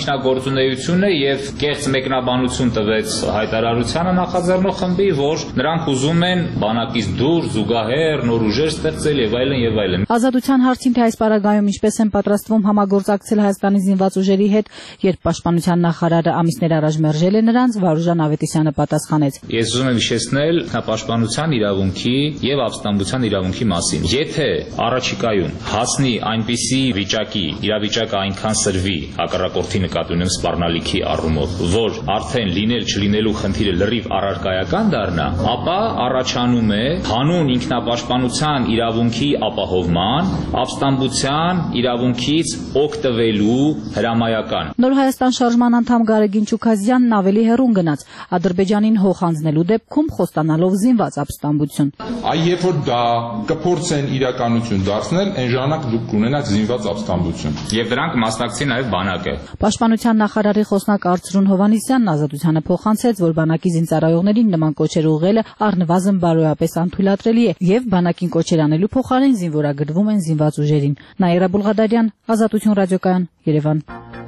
Speaker 15: գործունեությունը եւ կեղծ մեկնաբանություն տվեց հայտարարությանը նախաձեռնող խմբի, որ նրանք ուզում են բանակից դուրս զուգահեռ նոր ուժեր ստեղծել եւ այլն եւ այլն։
Speaker 6: Ազատության հարցին թե այս պարագայում ինչպես են պատրաստվում համագործակցել Հայաստանի զինված ուժերի հետ, երբ պաշտպանության նախարարը ամիսներ առաջ մերժել է նրանց, Վարուժան Ավետիսյանը պատասխանեց.
Speaker 15: Ես ուզում եմ հիշեցնել ինքնապաշտպանության իրավունքի եւ ապստամբության իրավունքի մասին։ Եթե առաջիկայում հասնի այնպիսի վիճակի, իրավիճակը այնքան սրվի հակառակորդի նկատի ունեմ սպառնալիքի առումով, որ արդեն լինել չլինելու խնդիրը լրիվ առարկայական դառնա, ապա առաջանում է հանուն ինքնապաշտպանության իրավունքի ապահովման, ապստամբության իրավունքից օգտվելու հրամայական։
Speaker 6: Նոր Հայաստան շարժման անդամ Գարեգին Չուքազյանն ավելի հեռուն գնաց Ադրբեջանին հող հանձնելու դեպքում խոստանալով զինված ապստամբություն։
Speaker 16: Երբ որ դա կփորձեն իրականություն դարձնել, այն ժամանակ դուք կունենաք զինված ապստամբություն։
Speaker 15: Եվ դրանք մասնակցի նաև բանակը։
Speaker 6: Պաշտպանության նախարարի խոսնակ Արծրուն Հովհաննիսյանն Ազատությանը փոխանցեց, որ բանակի զինծառայողներին նման կոչեր ուղղելը առնվազն բարոյապես անթույլատրելի է եւ բանակին կոչեր անելու փոխարեն զինվորագրվում են զինված ուժերին։ Նաիրա Բուլղադարյան, Ազատություն ռադիոկայան, Երևան։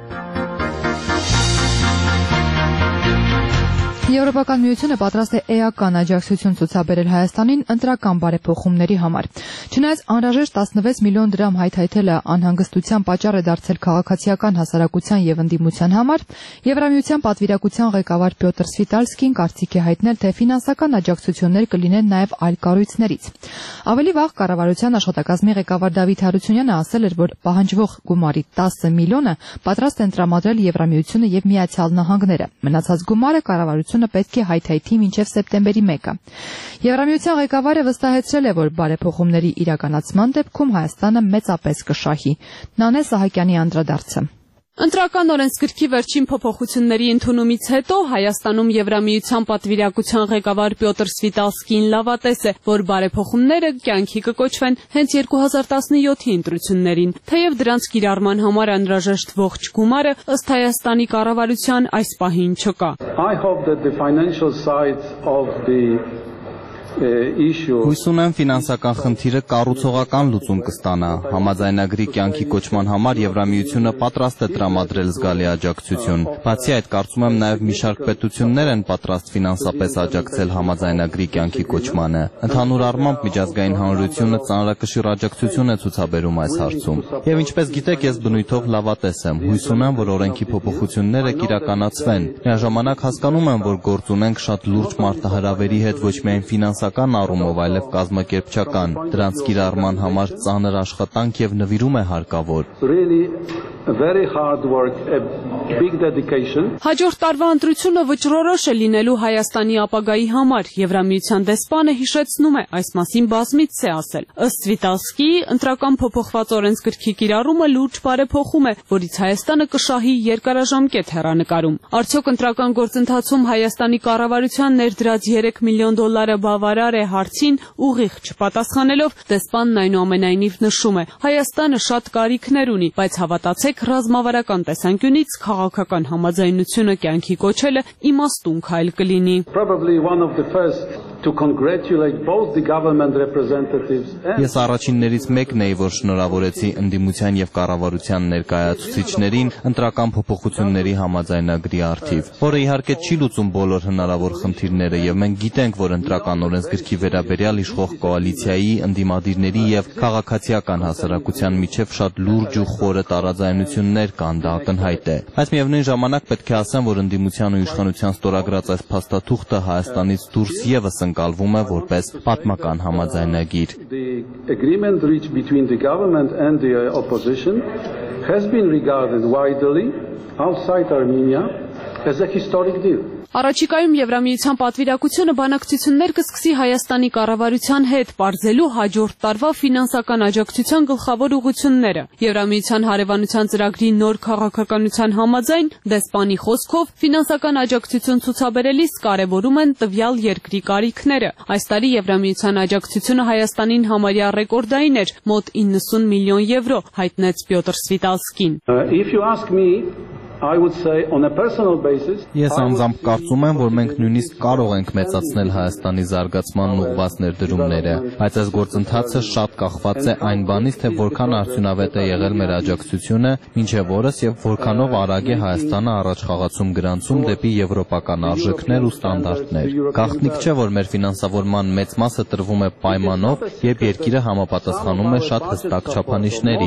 Speaker 1: Եվրոպական միությունը պատրաստ է էական աջակցություն ցուցաբերել Հայաստանին ընտրական բարեփոխումների համար։ Չնայած անհրաժեշտ 16 միլիոն դրամ հայթայթելը անհանգստության պատճառ է դարձել քաղաքացիական հասարակության եւ ընդդիմության համար, Եվրամիության պատվիրակության ղեկավար Պյոտր Սվիտալսկին կարծիք է հայտնել, թե ֆինանսական աջակցություններ կլինեն նաեւ այլ կառույցներից։ Ավելի վաղ կառավարության աշխատակազմի ղեկավար Դավիթ Հարությունյանը ասել էր, որ պահանջվող գումարի 10 միլիոնը պատրաստ են տրամադրել Եվրամիությունը եւ Միացյալ Նահանգները։ Մնացած գումարը կառավարությունը պետք է հայթայթի մինչև սեպտեմբերի 1-ը։ Եվրամիության ղեկավարը վստահեցրել է, որ բարեփոխումների իրականացման դեպքում Հայաստանը մեծապես կշահի։ Նանե Սահակյանի անդրադարձը։
Speaker 17: Ընտրական օրենսգրքի վերջին փոփոխությունների ընդունումից հետո Հայաստանում Եվրամիության պատվիրակության ղեկավար Պյոտր Սվիտալսկին լավատես է, որ բարեփոխումները կյանքի կկոչվեն հենց 2017-ի ընտրություններին, թեև դրանց կիրառման համար անհրաժեշտ ողջ գումարը ըստ Հայաստանի կառավարության այս պահին չկա։
Speaker 18: Հույս ունեմ ֆինանսական խնդիրը կառուցողական լուծում կստանա։ Համաձայնագրի կյանքի կոչման համար Եվրամիությունը պատրաստ է տրամադրել զգալի աջակցություն։ Բացի այդ, կարծում եմ նաև մի շարք պետություններ են պատրաստ ֆինանսապես աջակցել համաձայնագրի կյանքի կոչմանը։ Ընդհանուր առմամբ միջազգային հանրությունը ծանրակշիռ աջակցություն է ցուցաբերում այս հարցում։ Եվ ինչպես գիտեք, ես բնույթով լավատես եմ։ Հույս ունեմ, որ օրենքի փոփոխությունները կիրականացվեն։ Միաժամանակ հասկանում եմ, որ գործ ունենք շատ լուրջ մարտահրավերի հետ ոչ միայն ֆինանսական առումով, այլև կազմակերպչական։ Դրանց կիրառման համար ծանր աշխատանք եւ նվիրում է հարկավոր։
Speaker 17: Հաջորդ տարվա ընտրությունը վճռորոշ է լինելու Հայաստանի ապագայի համար։ Եվրամիության դեսպանը հիշեցնում է, այս մասին բազմիցս է ասել։ Ըստ Սվիտալսկիի, ընտրական փոփոխված օրենսգրքի կիրառումը լուրջ բարեփոխում է, որից Հայաստանը կշահի երկարաժամկետ հեռանկարում։ Արդյոք ընտրական գործընթացում Հայաստանի կառավարության ներդրած 3 միլիոն դոլարը բավարար է հարցին ուղիղ չպատասխանելով, դեսպանն այնուամենայնիվ նշում է. Հայաստանը շատ կարիքներ ունի, բայց հավատացեք, ռազմավարական տեսանկյունից քաղաքական համաձայնությունը կյանքի կոչելը իմաստուն քայլ կլինի։
Speaker 18: Ես առաջիններից մեկն էի, որ շնորհավորեցի ընդդիմության եւ կառավարության ներկայացուցիչներին ընտրական փոփոխությունների համաձայնագրի առթիվ, որը իհարկե չի լուծում բոլոր հնարավոր խնդիրները եւ մենք գիտենք, որ ընտրական օրենսգրքի վերաբերյալ իշխող կոալիցիայի, ընդդիմադիրների եւ քաղաքացիական հասարակության միջև շատ լուրջ ու խորը տարաձայնություններ կան, դա ակնհայտ է։ Բայց միևնույն ժամանակ պետք է ասեմ, որ ընդդիմության ու իշխանության ստորագրած այս փաստաթուղթը Հայաստանից դուրս եւս ընկալվում է որպես պատմական համաձայնագիր։
Speaker 17: Առաջիկայում Եվրամիության պատվիրակությունը բանակցություններ կսկսի Հայաստանի կառավարության հետ, պարզելու հաջորդ տարվա ֆինանսական աջակցության գլխավոր ուղղությունները։ Եվրամիության հարևանության ծրագրի նոր քաղաքականության համաձայն, դեսպանի խոսքով, ֆինանսական աջակցություն ցուցաբերելիս կարևորում են տվյալ երկրի կարիքները։ Այս տարի Եվրամիության աջակցությունը Հայաստանին համարյա ռեկորդային էր, մոտ 90 միլիոն եվրո, հայտնեց Պյոտր Սվիտալսկին։
Speaker 18: Ես անձամբ կարծում եմ, որ մենք նույնիսկ կարող ենք մեծացնել Հայաստանի զարգացմանն ուղղված ներդրումները, բայց այս գործընթացը շատ կախված է այն բանից, թե որքան արդյունավետ է եղել մեր աջակցությունը մինչև օրս եւ որքանով արագ է Հայաստանը առաջ խաղացում գրանցում դեպի եվրոպական արժեքներ ու ստանդարտներ։ Գաղտնիք չէ, որ մեր ֆինանսավորման մեծ մասը տրվում է պայմանով, երբ երկիրը համապատասխանում է շատ հստակ չափանիշների։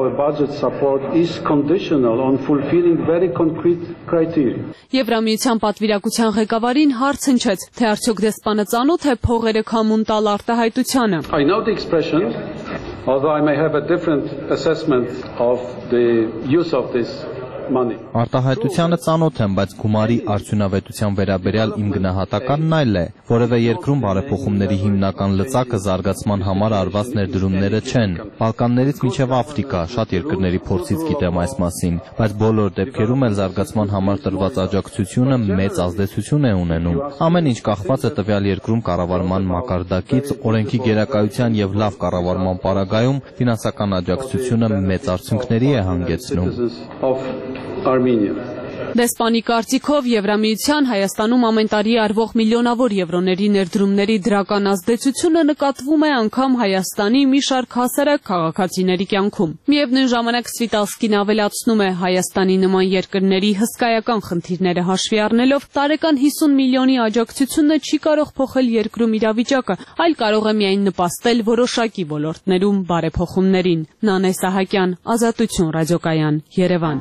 Speaker 17: Եվրամիության պատվիրակության ղեկավարին հարց հնչեց, թե արդյոք դեսպանը ծանոթ է փողերը քամուն տալ արտահայտությանը։
Speaker 19: Although I may have a different assessment of the use of this money.
Speaker 18: Արտահայտությանը ծանոթ եմ, բայց գումարի արդյունավետության վերաբերյալ իմ գնահատականն այլ է։ Որևէ երկրում բարեփոխումների հիմնական լծակը զարգացման համար արված ներդրումները չեն։ Բալկաններից մինչև Աֆրիկա, շատ երկրների փորձից գիտեմ այս մասին, բայց բոլոր դեպքերում էլ զարգացման համար տրված աջակցությունը մեծ ազդեցություն է ունենում։ Ամեն ինչ կախված է տվյալ երկրում կառավարման մակարդակից, օրենքի գերակայության եւ լավ կառավարման պարագայում ֆինանսական աջակցությունը մեծ արդյունքների է հանգեցնում։
Speaker 17: Դեսպանի կարծիքով Եվրամիության Հայաստանում ամեն տարի արվող միլիոնավոր եվրոների ներդրումների դրական ազդեցությունը նկատվում է անգամ Հայաստանի մի շարք հասարակ քաղաքացիների կյանքում։ Միևնույն ժամանակ Սվիտալսկին ավելացնում է Հայաստանի նման երկրների հսկայական խնդիրները հաշվի առնելով տարեկան 50 միլիոնի աջակցությունը չի կարող փոխել երկրում իրավիճակը, այլ կարող է միայն նպաստել որոշակի ոլորտներում բարեփոխումներին։ Նանե Սահակյան, Ազատություն ռադիոկայան, Երևան։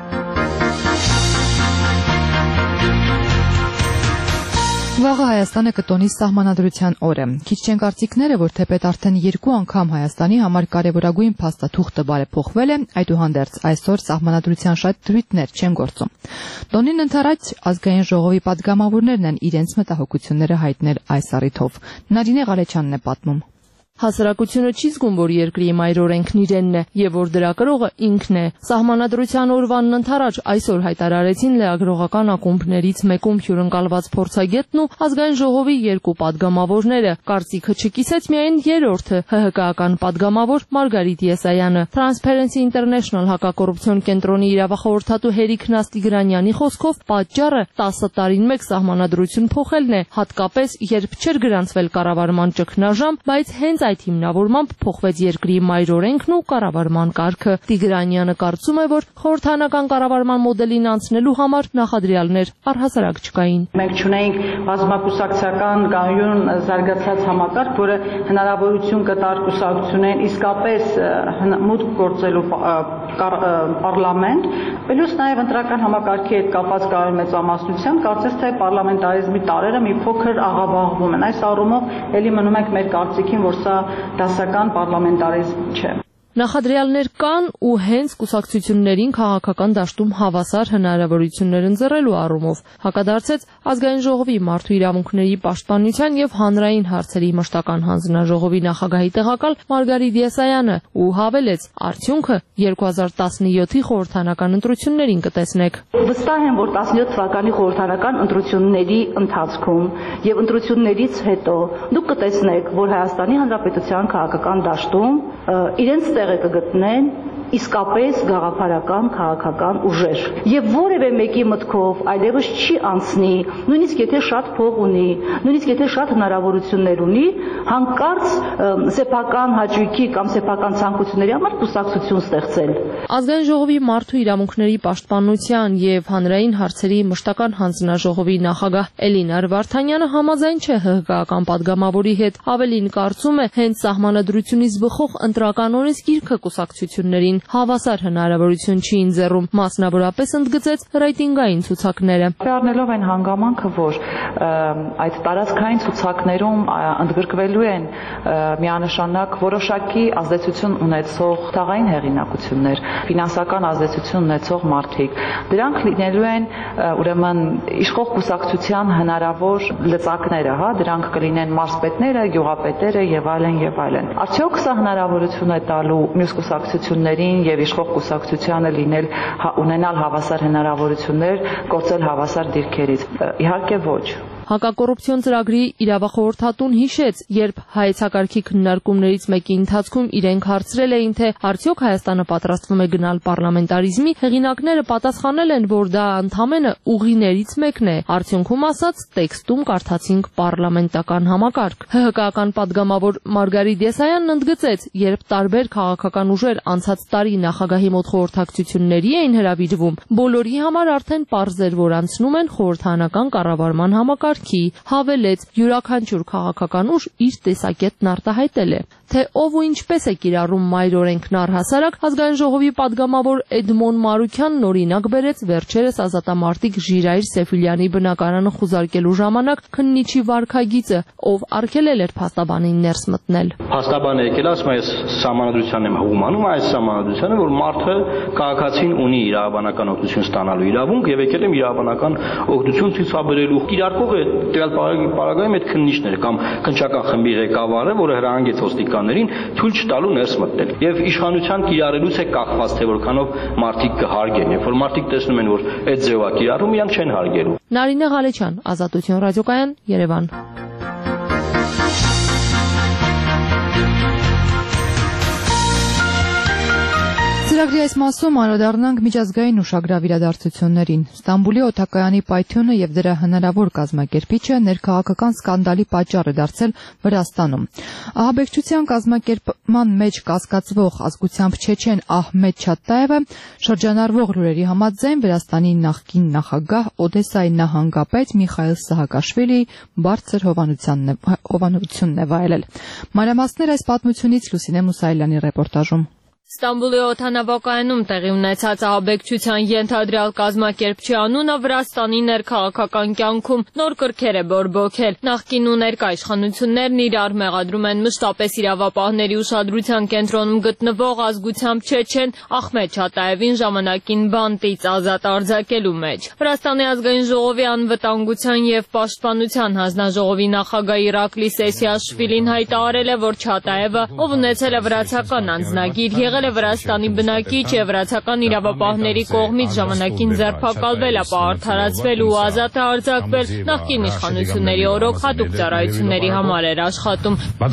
Speaker 1: Վաղը Հայաստանը կտոնի սահմանադրության օր է։ Քիչ չեն կարծիքները, որ թեպետ արդեն 2 անգամ Հայաստանի համար կարևորագույն փաստաթուղթը բարեփոխվել է, այդուհանդերձ այսօր սահմանադրության շատ դրույթներ չեն գործում։ Տոնին ընթരാճ ազգային ժողովի падգամավորներն են իրենց մտահոգությունները հայտնել այս առիթով։ Նարինե Ղարեչյանն է պատմում։
Speaker 20: Հասարակությունը չի զգում, որ երկրի մայր օրենքն իրենն է եւ որ դրա կրողը ինքն է։ Սահմանադրության օրվանն ընթരാճ այսօր հայտարարեցին լեագրողական ակումբներից մեկում հյուրընկալված փորձագետն ու ազգային ժողովի 2 падգամավորները։ Կարծիքը չկիսեց միայն երրորդը ՀՀԿ-ական падգամավոր Մարգարիտ Եսայանը։ Transparency International հակակոռուպցիոն կենտրոնի իրավախորհրդատու Հերիկ Նաստիգրանյանի խոսքով պատճառը 10 տարին մեկ սահմանադրություն փոխելն է, հատկապես երբ չէր գրանցվել կառավարման ճգնաժամ, բայց հենց այդ հիմնավորմամբ փոխվեց երկրի մայր օրենքն ու կառավարման կարգը։ Տիգրանյանը կարծում է, որ խորհրդանական կառավարման մոդելին անցնելու համար նախադրյալներ առհասարակ չկային։
Speaker 21: Մենք չունեինք բազմակուսակցական կանոն զարգացած համակարգ, որը հնարավորություն կտար կուսակցություններին իսկապես մուտք գործելու պարլամենտ, plus նաև ընտրական համակարգի հետ կապված կայուն մեծամասնության, կարծես թե պարլամենտարիզմի տարերը մի փոքր աղավաղվում են։ Այս առումով ելի մնում ենք մեր կարծիքին, որ սա դասական պարլամենտարիզմ չէ։
Speaker 20: Նախադրյալներ կան ու հենց կուսակցություններին քաղաքական դաշտում հավասար հնարավորություններ ընձեռելու առումով հակադարձեց ազգային ժողովի մարդու իրավունքների պաշտպանության եւ հանրային հարցերի մշտական հանձնաժողովի նախագահի տեղակալ Մարգարիտ Եսայանը ու հավելեց արդյունքը 2017-ի խորհրդանական ընտրություններին կտեսնեք։
Speaker 21: Վստահ եմ, որ 17 թվականի խորհրդանական ընտրությունների ընթացքում եւ ընտրություններից հետո դուք կտեսնեք, որ Հայաստանի Հանրապետության քաղաքական դաշտում իրենց տեղը կգտնեն իսկապես գաղափարական քաղաքական ուժեր եւ որևէ մեկի մտքով այլևս չի անցնի, նույնիսկ եթե շատ փող ունի, նույնիսկ եթե շատ հնարավորություններ ունի, հանկարծ սեփական հաճույքի կամ սեփական ցանկությունների համար կուսակցություն ստեղծել։
Speaker 20: Ազգային ժողովի մարդու իրավունքների պաշտպանության եւ հանրային հարցերի մշտական հանձնաժողովի նախագահ Էլինար Վարդանյանը համաձայն չէ ՀՀԿ-ական падգամավորի հետ, ավելին կարծում է հենց սահմանադրությունից բխող ընտրական օրենսգիրքը կուսակցություններին հավասար հնարավորություն չի ընձեռում, մասնավորապես ընդգծեց ռեյտինգային ցուցակները։
Speaker 21: Առնելով այն հանգամանքը, որ այդ տարածքային ցուցակներում ընդգրկվելու են միանշանակ որոշակի ազդեցություն ունեցող թաղային հեղինակություններ, ֆինանսական ազդեցություն ունեցող մարդիկ, դրանք լինելու են ուրեմն իշխող կուսակցության հնարավոր լծակները, դրանք կլինեն մարզպետները, գյուղապետերը եւ այլն եւ այլն։ Արդյոք սա հնարավորություն է տալու մյուս կուսակցություններին եւ իշխող կուսակցությանը ունենալ հավասար հնարավորություններ, գործել հավասար դիրքերից։ Իհարկե ոչ։
Speaker 20: Հակակոռուպցիոն ծրագրի իրավախորհրդատուն հիշեց, երբ հայեցակարգի քննարկումներից մեկի ընթացքում իրենք հարցրել էին, թե արդյոք Հայաստանը պատրաստվում է գնալ պարլամենտարիզմի, հեղինակները պատասխանել են, որ դա ընդամենը ուղիներից մեկն է, արդյունքում ասած տեքստում կարդացինք պարլամենտական համակարգ։ ՀՀԿ-ական պատգամավոր Մարգարիտ Եսայանն ընդգծեց, երբ տարբեր քաղաքական ուժեր անցած տարի նախագահի մոտ խորհրդակցությունների էին հրավիրվում, բոլորի համար արդեն պարզ էր, որ անցնում են խորհրդարանական կառավարման համակարգի, հավելեց, յուրաքանչյուր քաղաքական ուժ իր տեսակետն արտահայտել է, թե ով ու ինչպես է կիրառում մայր օրենքն առհասարակ, ազգային ժողովի պատգամավոր Էդմոն Մարուքյանն օրինակ բերեց վերջերս ազատամարտիկ Ժիրայր Սեֆիլյանի բնակարանը խուզարկելու ժամանակ քննիչի վարքագիծը, ով արգելել էր փաստաբանին ներս մտնել։
Speaker 2: Փաստաբանը եկել ասում է, ես սահմանադրությանն եմ հողումանում, այս սահմանադրությանը, որ մարդը քաղաքացին ունի իրավաբանական օգնություն ստանալու իրավունք եւ եկել եմ իրավաբանական օգնություն ցույցաբերելու։ Կիրարկող է տվյալ պարագայում այդ քննիչները կամ քննչական խմբի ղեկավարը, որը հրահանգեց ոստիկաններին թույլ չտալու ներս մտնել։ Եվ իշխանության կիրառելուց է կախված, թե որքանով մարդիկ կհարգեն։ Երբ որ մարդիկ տեսնում են, որ այդ ձևով է կիրառում, իրենք չեն հարգելու։
Speaker 20: Նարինե Ղալեչյան, Ազատություն ռադիոկայան, Երևան։
Speaker 1: Ծրագրի այս մասում անդրադառնանք միջազգային ուշագրավ իրադարձություններին։ Ստամբուլի օդակայանի պայթյունը եւ դրա հնարավոր կազմակերպիչը ներքաղաքական սկանդալի պատճառ է դարձել Վրաստանում։ Ահաբեկչության կազմակերպման մեջ կասկածվող ազգությամբ չեչեն Ահմեդ Չատաևը շրջանառվող լուրերի համաձայն Վրաստանի նախկին նախագահ Օդեսայի նահանգապետ Միխայիլ Սահակաշվիլիի բարձր հովանությունն է վայելել։ Մանրամասներ այս պատմությունից Լուսինե Մուսայելյանի ռեպորտաժում։
Speaker 22: Ստամբուլի օդանավակայանում տեղի ունեցած ահաբեկչության ենթադրյալ կազմակերպչի անունը Վրաստանի ներքաղաքական կյանքում նոր կրքեր է բորբոքել։ Նախկին ու ներկա իշխանություններն իրար մեղադրում են մշտապես իրավապահների ուշադրության կենտրոնում գտնվող ազգությամբ չեչեն Ահմեդ Չատաևին ժամանակին բանտից ազատ արձակելու մեջ։ Վրաստանի ազգային ժողովի անվտանգության եւ պաշտպանության հանձնաժողովի նախագահ Իրակլի Սեսիաշվիլին հայտարարել է, որ Չատաևը, ով ունեցել է վրացական անձնագիր, եղել է Վրաստանի բնակիչ եւ վրացական իրավապահների կողմից ժամանակին ձերբակալվել, ապա արդարացվել ու ազատ է արձակվել, նախկին իշխանությունների օրոք հատուկ ծառայությունների համար էր աշխատում։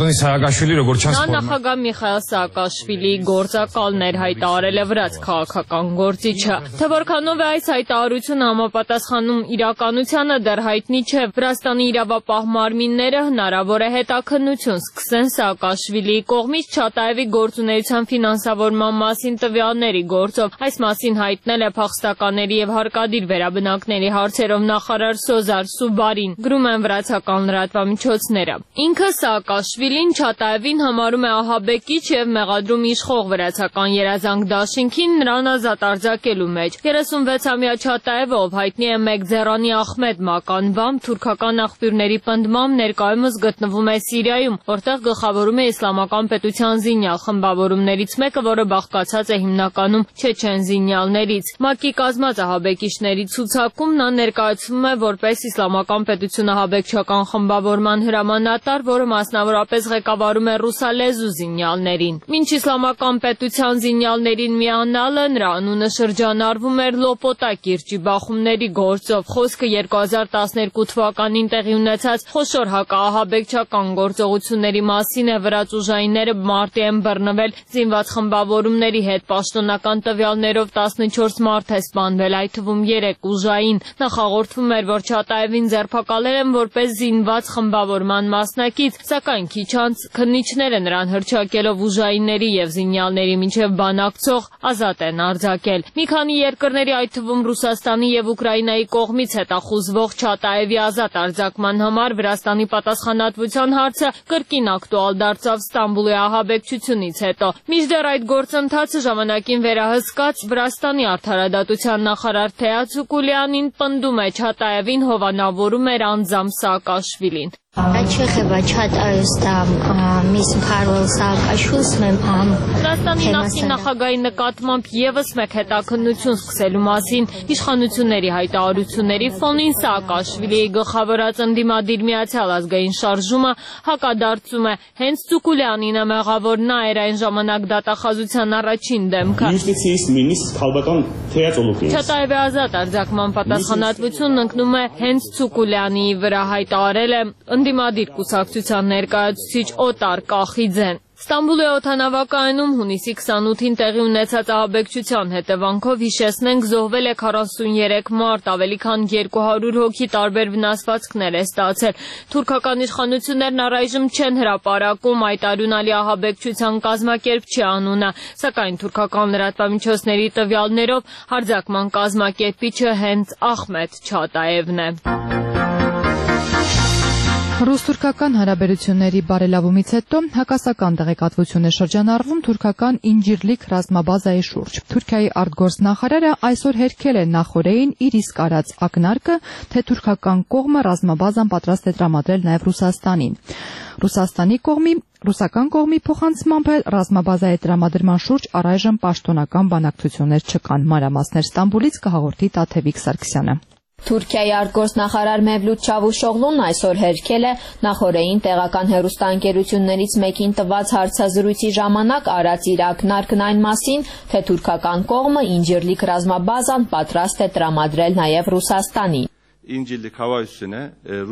Speaker 22: Նա նախագահ Միխայիլ Սահակաշվիլիի գործակալն էր, հայտարարել է վրաց քաղաքական գործիչը։ Թե որքանով է այս հայտարարությունը համապատասխանում իրականությանը, դեռ հայտնի չէ։ Վրաստանի իրավապահ մարմինները հնարավոր է հետաքննություն սկսեն Սահակաշվիլիի կողմից Չատաևի գործունեության ֆինանսավորման մասին տվյալների գործով։ Այս մասին հայտնել է փախստականների եւ հարկադիր վերաբնակների հարցերով նախարար Սոզար Սուբարին, գրում են վրացական լրատվամիջոցները։ Ինքը Սահակաշվիլին Չատաևին համարում է ահաբեկիչ եւ մեղադրում իշխող վրացական երազանք դաշինքին նրան ազատ արձակելու մեջ։ 36-ամյա Չատաևը, ով հայտնի է Մեգձեռանի Ահմեդ մականվամբ, թուրքական աղբյուրների պնդմամբ ներկայումս գտնվում է Սիրիայում, որտեղ գլխավորում է իսլամական պետության զինյալ խմբավորումներից մեկը, որը բաղկացած է հիմնականում չեչեն զինյալներից։ ՄԱԿ-ի կազմած ահաբեկիչների ցուցակում նա ներկայացվում է որպես իսլամական պետություն ահաբեկչական խմբավորման հրամանատար, որը մասնավորապես ղեկավարում է ռուսալեզու զինյալներին։ Մինչ իսլամական պետության զինյալներին միանալը նրա անունը շրջանառվում էր Լոպոտա կիրճի բախումների գործով։ Խոսքը 2012 թվականին տեղի ունեցած խոշոր հակաահաբեկչական գործողությունների մասին է։ Վրաց ուժայինները մարտի են բռնվել զինված խմբավորումների հետ։ Պաշտոնական տվյալներով 14 մարդ է սպանվել, այդ թվում 3 ուժային։ Նախաղորդվում էր, որ Չատաևին ձերբակալել են որպես զինված խմբավորման մասնակից, սակայն քիչ անց քննիչները նրան հռչակելով ուժայինների եւ զինյալների միջև բանակցող ազատ են արձակել։ Մի քանի երկրների, այդ թվում Ռուսաստանի եւ Ուկրաինայի կողմից հետախուզվող Չատաևի ազատ արձակման համար Վրաստանի պատասխանատվության հարցը կրկին ակտուալ դարձավ Ստամբուլի ահաբեկչությունից հետո։ Մինչդեռ այդ գործընթացը ժամանակին վերահսկած Վրաստանի արդարադատության նախարար Թեա Ցուկուլյանին պնդում է Չատաևին հովանավորում էր անձամբ Սահակաշվիլին։
Speaker 4: Չեղևա չատայստամ միս Քարոլ Սաակաշուս մեմ
Speaker 22: Վրաստանի նախկին նախագահի նկատմամբ եւս մեկ հետաքննություն սկսելու մասին իշխանությունների հայտարարությունների ֆոնին Սաակաշվիլիի գլխավորած ընդդիմադիր Միացյալ ազգային շարժումը հակադարձում է հենց Ցուկուլյանին է մեղավոր նա էր այն ժամանակ դատախազության առաջին դեմքը Չատայևի ազատ արձակման պատասխանատվությունն ընկնում է հենց Ցուկուլյանի վրա հայտարարել է ընդդիմադիր կուսակցության ներկայացուցիչ Օտար Կախիձեն Ստամբուլի օդանավակայանում հունիսի 28-ին տեղի ունեցած ահաբեկչության հետևանքով հիշեցնենք զոհվել է 43 մարդ, ավելի քան 200 հոգի տարբեր վնասվածքներ է ստացել։ Թուրքական իշխանություններն առայժմ չեն հրապարակում այդ արյունալի ահաբեկչության կազմակերպչի անունը, սակայն թուրքական լրատվամիջոցների տվյալներով հարձակման կազմակերպիչը հենց Ախմեդ Չատայևն է։
Speaker 1: Ռուս-թուրքական հարաբերությունների բարելավումից հետո հակասական տեղեկատվություն է շրջանառվում թուրքական Ինջիրլիկ ռազմաբազայի շուրջ։ Թուրքիայի արտգործնախարարը այսօր հերքել է նախօրեին իր իսկ արած ակնարկը, թե թուրքական կողմը ռազմաբազան պատրաստ է տրամադրել նաև Ռուսաստանին։ Ռուսական կողմի փոխանցմամբ էլ ռազմաբազայի տրամադրման շուրջ առայժմ պաշտոնական բանակցություններ չկան։ Մանրամասներ Ստամբուլից կհաղորդի Տաթևիկ Սարգսյանը։
Speaker 5: Թուրքիայի արտգործնախարար Մևլութ Չավուշօղլուն այսօր հերքել է նախօրեին տեղական հեռուստաընկերություններից մեկին տված հարցազրույցի ժամանակ արած իր ակնարկն այն մասին, թե թուրքական կողմը Ինջիրլիկ ռազմաբազան պատրաստ է տրամադրել նաև Ռուսաստանին։
Speaker 23: İncirlik hava üssüne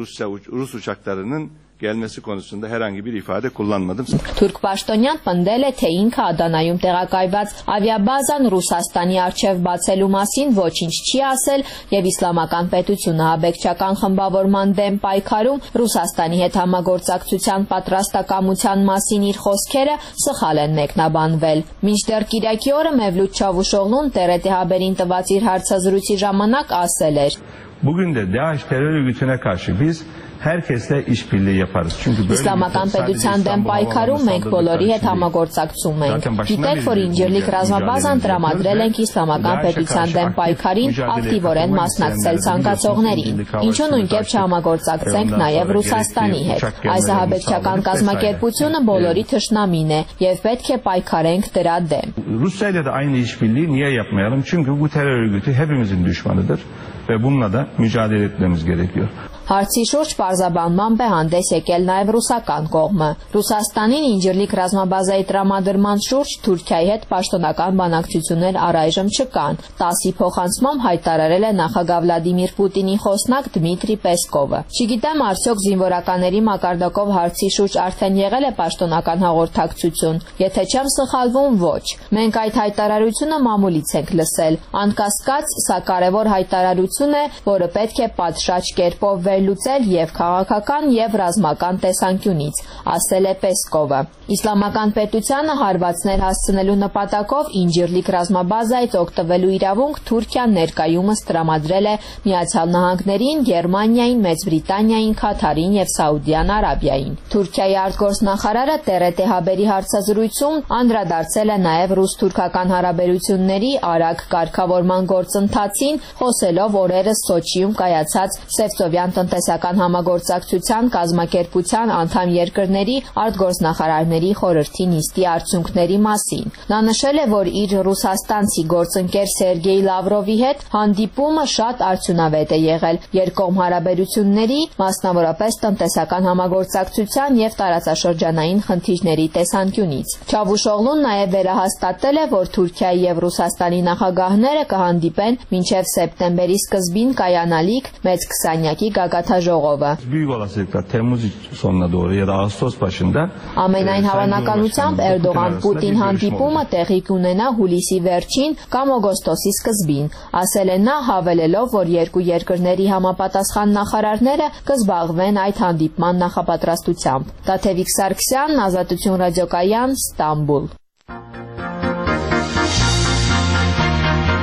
Speaker 23: Rus uçaklarının gelmesi konusunda herhangi bir ifade kullanmadım.
Speaker 5: Թուրք պաշտոնյան պնդել է, թե ինքը Ադանայում տեղակայված ավիաբազան Ռուսաստանի առջև բացելու մասին ոչինչ չի ասել եւ իսլամական պետությունը ահաբեկչական խմբավորման դեմ պայքարում Ռուսաստանի հետ համագործակցության պատրաստակամության մասին իր խոսքերը սխալ են մեկնաբանվել։ Մինչդեռ Կիրակի օրը Մևլութ Չավուշօղլուն TRT Haber-ին տված իր հարցազրույցի ժամանակ ասել էր.
Speaker 23: Bugün de DAEŞ terör örgütüne karşı biz herkesle işbirliği yaparız. Çünkü böyle
Speaker 5: Իսլամական պետության դեմ պայքարում մենք բոլորի հետ համագործակցում ենք։ Գիտեք, որ Ինջիրլիկ ռազմաբազան տրամադրել ենք իսլամական պետության դեմ պայքարին ակտիվորեն մասնակցել ցանկացողներին։ Ինչու նույնքեպ չհամագործակցենք նաև Ռուսաստանի հետ։ Այս ահաբեկչական կազմակերպությունը բոլորի թշնամին է եւ պետք է պայքարենք դրա դեմ։
Speaker 23: Rusya ile de aynı işbirliği niye yapmayalım? Çünkü bu terör örgütü hepimizin düşmanıdır ve bununla da mücadele etmemiz gerekiyor.
Speaker 5: Հարցի շուրջ պարզաբանմամբ է հանդես եկել նաև ռուսական կողմը։ Ռուսաստանին Ինջիրլիկ ռազմաբազայի տրամադրման շուրջ Թուրքիայի հետ պաշտոնական բանակցություններ առայժմ չկան։ ՏԱՍ-ի փոխանցմամբ հայտարարել է նախագահ Վլադիմիր Պուտինի խոսնակ Դմիտրի Պեսկովը։ Չգիտեմ, արդյոք զինվորականների մակարդակով հարցի շուրջ արդեն եղել է պաշտոնական հաղորդակցություն։ Եթե չեմ սխալվում, ոչ։ Մենք այդ հայտարարությունը մամուլից ենք լսել։ Անկասկած, սա կարևոր հայտարարություն է, որը պետք է պատշաճ կերպով լուծել եւ քաղաքական եւ ռազմական տեսանկյունից, ասել է Պեսկովը։ Իսլամական պետությանը հարվածներ հասցնելու նպատակով Ինջիրլիկ ռազմաբազայից օգտվելու իրավունք Թուրքիան ներկայումս տրամադրել է Միացյալ Նահանգներին, Գերմանիային, Մեծ Բրիտանիային, Քաթարին եւ Սաուդյան Արաբիային։ Թուրքիայի արտգործնախարարը TRT Haber-ի հարցազրույցում անդրադարձել է նաեւ ռուս-թուրքական հարաբերությունների արագ կարգավորման գործընթացին, խոսելով օրերս Սոչիում կայացած Սևծովյան տնտեսական համագործակցության կազմակերպության անդամ երկրների արտգործնախարարների խորհրդի նիստի արդյունքների մասին։ Նա նշել է, որ իր ռուսաստանցի գործընկեր Սերգեյ Լավրովի հետ հանդիպումը շատ արդյունավետ է եղել երկկողմ հարաբերությունների, մասնավորապես տնտեսական համագործակցության եւ տարածաշրջանային խնդիրների տեսանկյունից։ Չավուշօղլուն նաեւ վերահաստատել է, որ Թուրքիայի եւ Ռուսաստանի նախագահները կհանդիպեն մինչեւ սեպտեմբերի սկզբին կայանալիք մեծ 20-յակի գագաթաժողովը։
Speaker 23: Büyük olasılıkla Temmuz sonuna doğru ya da Ağustos başında
Speaker 5: Ամենայն հավանականությամբ Էրդողան-Պուտին հանդիպումը տեղի կունենա հուլիսի վերջին կամ օգոստոսի սկզբին, ասել է նա, հավելելով, որ երկու երկրների համապատասխան նախարարները կզբաղվեն այդ հանդիպման նախապատրաստությամբ։ Տաթևիկ Սարգսյան, Ազատություն ռադիոկայան, Ստամբուլ։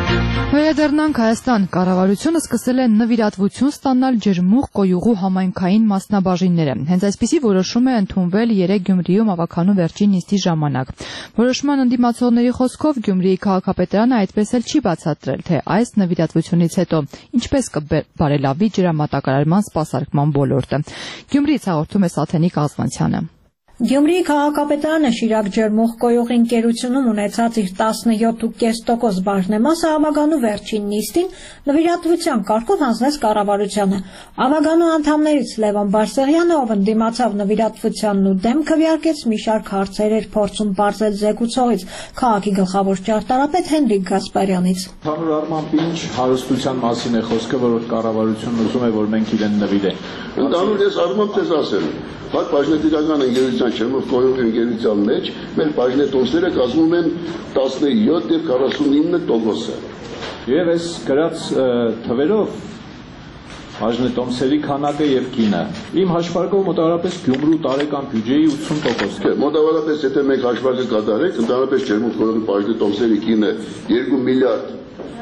Speaker 1: Վերադառնանք Հայաստան։ Կառավարությունը սկսել է նվիրատվություն ստանալ ջերմուղ կոյուղու համայնքային մասնաբաժինները։ Հենց այսպիսի որոշում է ընդունվել 3 Գյումրիում ավականու վերջին նիստի ժամանակ։ Որոշման ընդդիմացողների խոսքով Գյումրիի քաղաքապետարանը այդպես էլ չի բացատրել, թե այս նվիրատվությունից հետո ինչպես կբարելավի ջրամատակարարման սպասարկման ոլորտը։ Գյումրիից հաղորդում է Սաթենիկ Ազվանցյանը։
Speaker 3: Գյումրիի քաղաքապետարանը Շիրակ ջերմուղ կոյուղի ընկերությունում ունեցած իր 17.5% բաժնեմասը ավագանու վերջին նիստին նվիրատվության կարգով հանձնեց կառավարությանը։ Ավագանու անդամներից Լևոն Բարսեղյանը, ով ընդդիմացավ նվիրատվությանն ու դեմ քվեարկեց, մի շարք հարցեր էր փորձում բարձել զեկուցողից, քաղաքի գլխավոր ճարտարապետ Հենրիկ Գասպարյանից։
Speaker 7: Ընդհանուր առմամբ ինչ հարստության մասին է խոսքը, որ կառավարությունն ուզում է, որ մենք իրեն նվիրենք։
Speaker 8: Ընդհանուր ես առմամբ ես ասել Հայ բաժնետիրական ընկերության ջերմուղ կոյուղի ընկերության մեջ մեր բաժնետոմսերը կազմում են 17 եւ 49%։
Speaker 7: Եվ այս գրած թվերով բաժնետոմսերի քանակը եւ գինը իմ հաշվարկով մոտավորապես Գյումրու տարեկան բյուջեի 80%։
Speaker 8: Մոտավորապես եթե մենք հաշվարկը կատարենք, ընդհանրապես ջերմուղ կոյուղի բաժնետոմսերի գինը 2 միլիարդ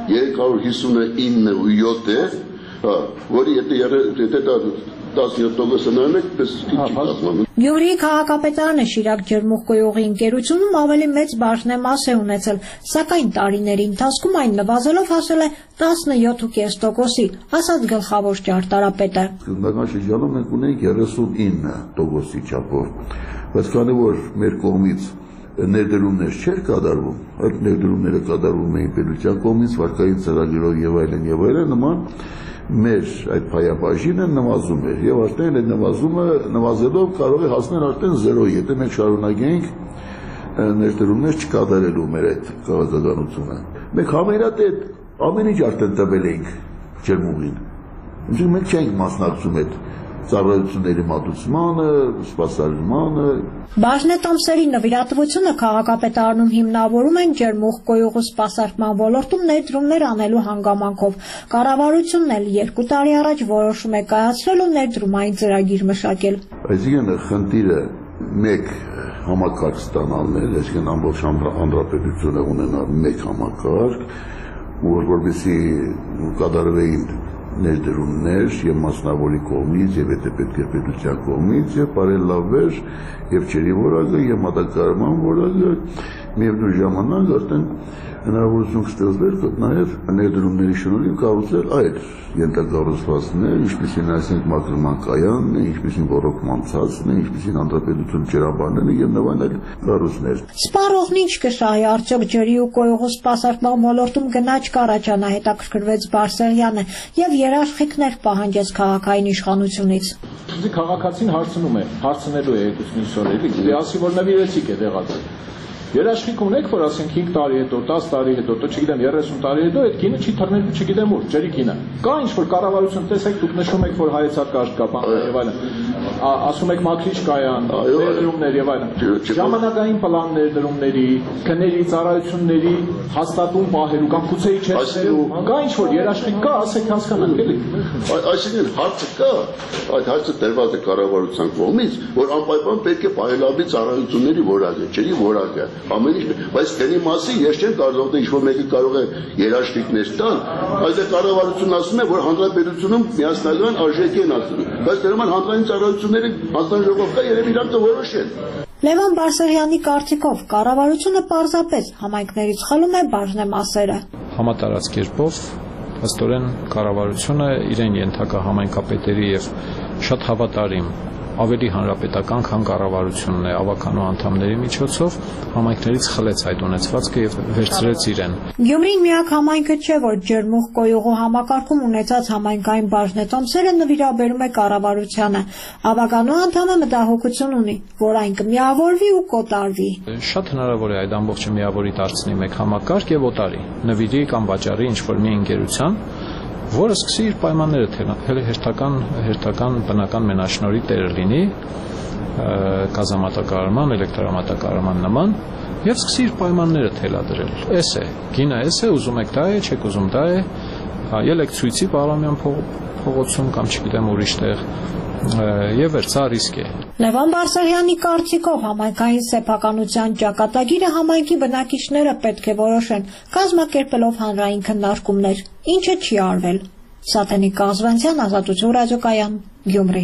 Speaker 8: 359.7 է, որի եթե դա 17% նայենք, պես ինչ։
Speaker 3: Գյումրիի քաղաքապետարանը Շիրակ ջերմուղ կոյուղի ընկերությունում ավելի մեծ բաժնեմաս է ունեցել, սակայն տարիների ընթացքում այն նվազելով հասել է 17.5%-ի, ասաց գլխավոր ճարտարապետը։
Speaker 8: Սկզբնական շրջանում մենք ունենք 39%-ի չափով, բայց քանի որ մեր կողմից ներդրումներ չէր կատարվում, այդ ներդրումները կատարվում էին պետության կողմից, վարկային ծրագրերով եւ այլն, նման մեր այդ փայաբաժինը նվազում էր եւ արդեն այդ նվազելով կարող է հասնել արդեն 0, եթե մենք շարունակենք ներդրումներ չկատարելու մեր այդ քաղաքականությունը։ Մենք համերատետ ամեն ինչ արդեն տվել ենք ջերմուղին։ Ինչու՞ մենք չենք մասնակցում այդ ծառայությունների մատուցմանը, սպասարկմանը։
Speaker 3: Բաժնետոմսերի նվիրատվությունը քաղաքապետարանում հիմնավորում են ջերմուղ կոյուղու սպասարկման ոլորտում ներդրումներ անելու հանգամանքով։ Կառավարությունն էլ 2 տարի առաջ որոշում է կայացրել ու ներդրումային ծրագիր մշակել։
Speaker 8: Այսինքն խնդիրը մեկ համակարգ ստանալն է, այսինքն ամբողջ հանրապետությունը ունենալ մեկ համակարգ, որպեսզի կատարվեին ներդրումներ եւ մասնավորի կողմից եւ եթե պետք է պետության կողմից եւ բարելավվեր եւ ջրի որակը եւ մատակարարման որակը միևնույն ժամանակ արդեն հնարավորություն կստեղծվեր նաեւ ներդրումների շնորհիվ կառուցել այլ ենթակառուցվածքներ, ինչպիսին այսինքն մաքրման կայանն է, ինչպիսին ռոռոկման ցածն է, ինչպիսին հանրապետություն ջրաբանն է եւ նման այլ կառույցներ։
Speaker 3: Սպառողն ինչ կշահի, արդյոք ջրի ու կոյուղու սպասարկման ոլորտում գնաճ կառաջանա, հետաքրքրվեց Բարսեղյանը եւ երաշխիքներ պահանջեց քաղաքային իշխանությունից։
Speaker 7: Քաղաքացին հարցնելու է եկուցնի սորելի, դե ասի որ նվիրեցիք է դեղացել։ Երաշխիք ունեք, որ ասենք 5 տարի հետո, 10 տարի հետո, չգիտեմ 30 տարի հետո այդ գինը չի թռնել, չգիտեմ ուր, ջրի գինը։ Կա ինչ որ կառավարություն, տեսեք, դուք նշում եք, որ հայեցակարգ կա, բան եւ այլն։ Ասում եք մաքրիչ կայան, ներդրումներ եւ այլն։ Ժամանակային պլան ներդրումների, քների ծառայությունների հաստատում պահելու կամ գուցե իջեցնելու, կա ինչ որ երաշխիք կա, ասեք հասկանանք էլի։
Speaker 8: Այսինքն հարցը կա, այդ հարցը տրված է կառավարության կողմից, որ անպայման պետք է պահելավի ծառայությունների որակը, ջրի որակը։ Ամեն ինչ, բայց դենի մասի ես չեմ կարող թե ինչ-որ մեկը կարող է երաշխիքներ տալ, այդ կառավարությունն ասում է, որ հանրապետությունում միասնական արժեք են ասում, բայց դրանք հանրային ծառայությունները հանձնաժողով կա, երևի իրանք կորոշեն։
Speaker 3: Լևոն Բարսեղյանի կարծիքով կառավարությունը պարզապես համայնքներից խլում է բաժնեմասերը։
Speaker 7: Համատարած կերպով ըստորեն կառավարությունը իրեն ենթակա համայնքապետերի եւ շատ հավատարիմ ավելի հանրապետական, քան կառավարությունն է ավականու անդամների միջոցով համայնքներից խլեց այդ ունեցվածքը եւ վերցրեց իրեն։
Speaker 3: Գյումրին միակ համայնքը չէ, որ ջերմուղ կոյուղու համակարգում ունեցած համայնքային բաժնետոմսերը նվիրաբերում է կառավարությանը։ Ավականու անդամը մտահոգություն ունի, որ այն կմիավորվի ու կոտարվի։
Speaker 7: Շատ հնարավոր է այդ ամբողջը միավորի դարձնի մեկ համակարգ եւ օտարի, նվիրի կամ վաճառի ինչ-որ մի ընկերության, որը սկսի իր պայմանները թելել հերթական բնական մենաշնորհի տերը լինի կազմամատակարարման, էլեկտրամատակարարման նման եւ սկսի իր պայմանները թելադրել։ Էս է, գինը էս է, ուզում եք դա է, չեք ուզում դա է, ելեք ցույցի Պարամյան փողոցում կամ չգիտեմ ուրիշ տեղ, եւ այդ սա ռիսկ է։
Speaker 3: Լևոն Բարսեղյանի կարծիքով համայնքային սեփականության ճակատագիրը համայնքի բնակիչները պետք է որոշեն, կազմակերպելով հանրային քննարկումներ, ինչը չի արվել։ Սաթենիկ Կազվանցյան, Ազատություն ռադիոկայան, Գյումրի։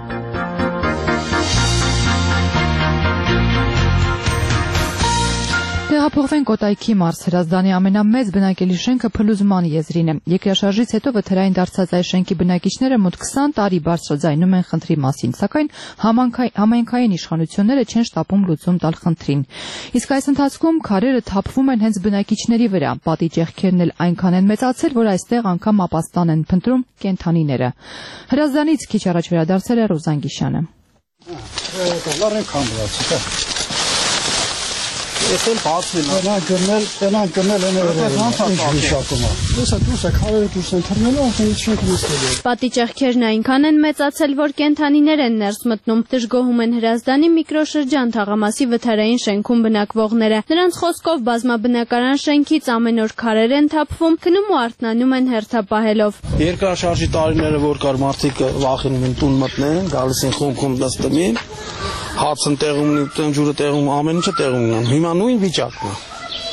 Speaker 1: Տեղափոխվենք Կոտայքի Մարս հրազդանի ամենամեծ բնակելի շենքը փլուզման եզրին է։ Երկրաշարժից հետո վթարային դարձած այս շենքի բնակիչները մոտ 20 տարի բարձրաձայնում են խնդրի մասին, սակայն համայնքային իշխանությունները չեն շտապում լուծում տալ խնդրին։ Իսկ այս ընթացքում քարերը թափվում են հենց բնակիչների վրա։ Պատի ճեղքերն էլ այնքան են մեծացել, որ այստեղ անգամ ապաստան են փնտրում կենդանիները։ Հրազդանից քիչ առաջ վերադարձել է Ռուզան Գիշյանը։
Speaker 9: Եսել բացվին, տենան գնել են վիշակումա։ Եսա դուրս է, քարերը դուրս են թռնելու, ասեն չենք նստելու։
Speaker 10: Պատի ճեղքերն այնքան են մեծացել, որ կենդանիներ են ներս մտնում, դժգոհում են Հրազդանի միկրոշրջան թաղամասի վթարային շենքում բնակվողները։ Նրանց խոսքով բազմաբնակարան շենքից ամեն օր քարեր են թափվում, քնում ու արթնանում են հերթապահելով։
Speaker 9: Երկրաշարժի տարիները, որ կար, մարդիկ վախենում են տուն մտնեն, գալիս են խումքում նստում, հացն տեղում, ջուրը տեղում, ամեն ինչը տեղում ունեն։ Հիմա նույն վիճակն է։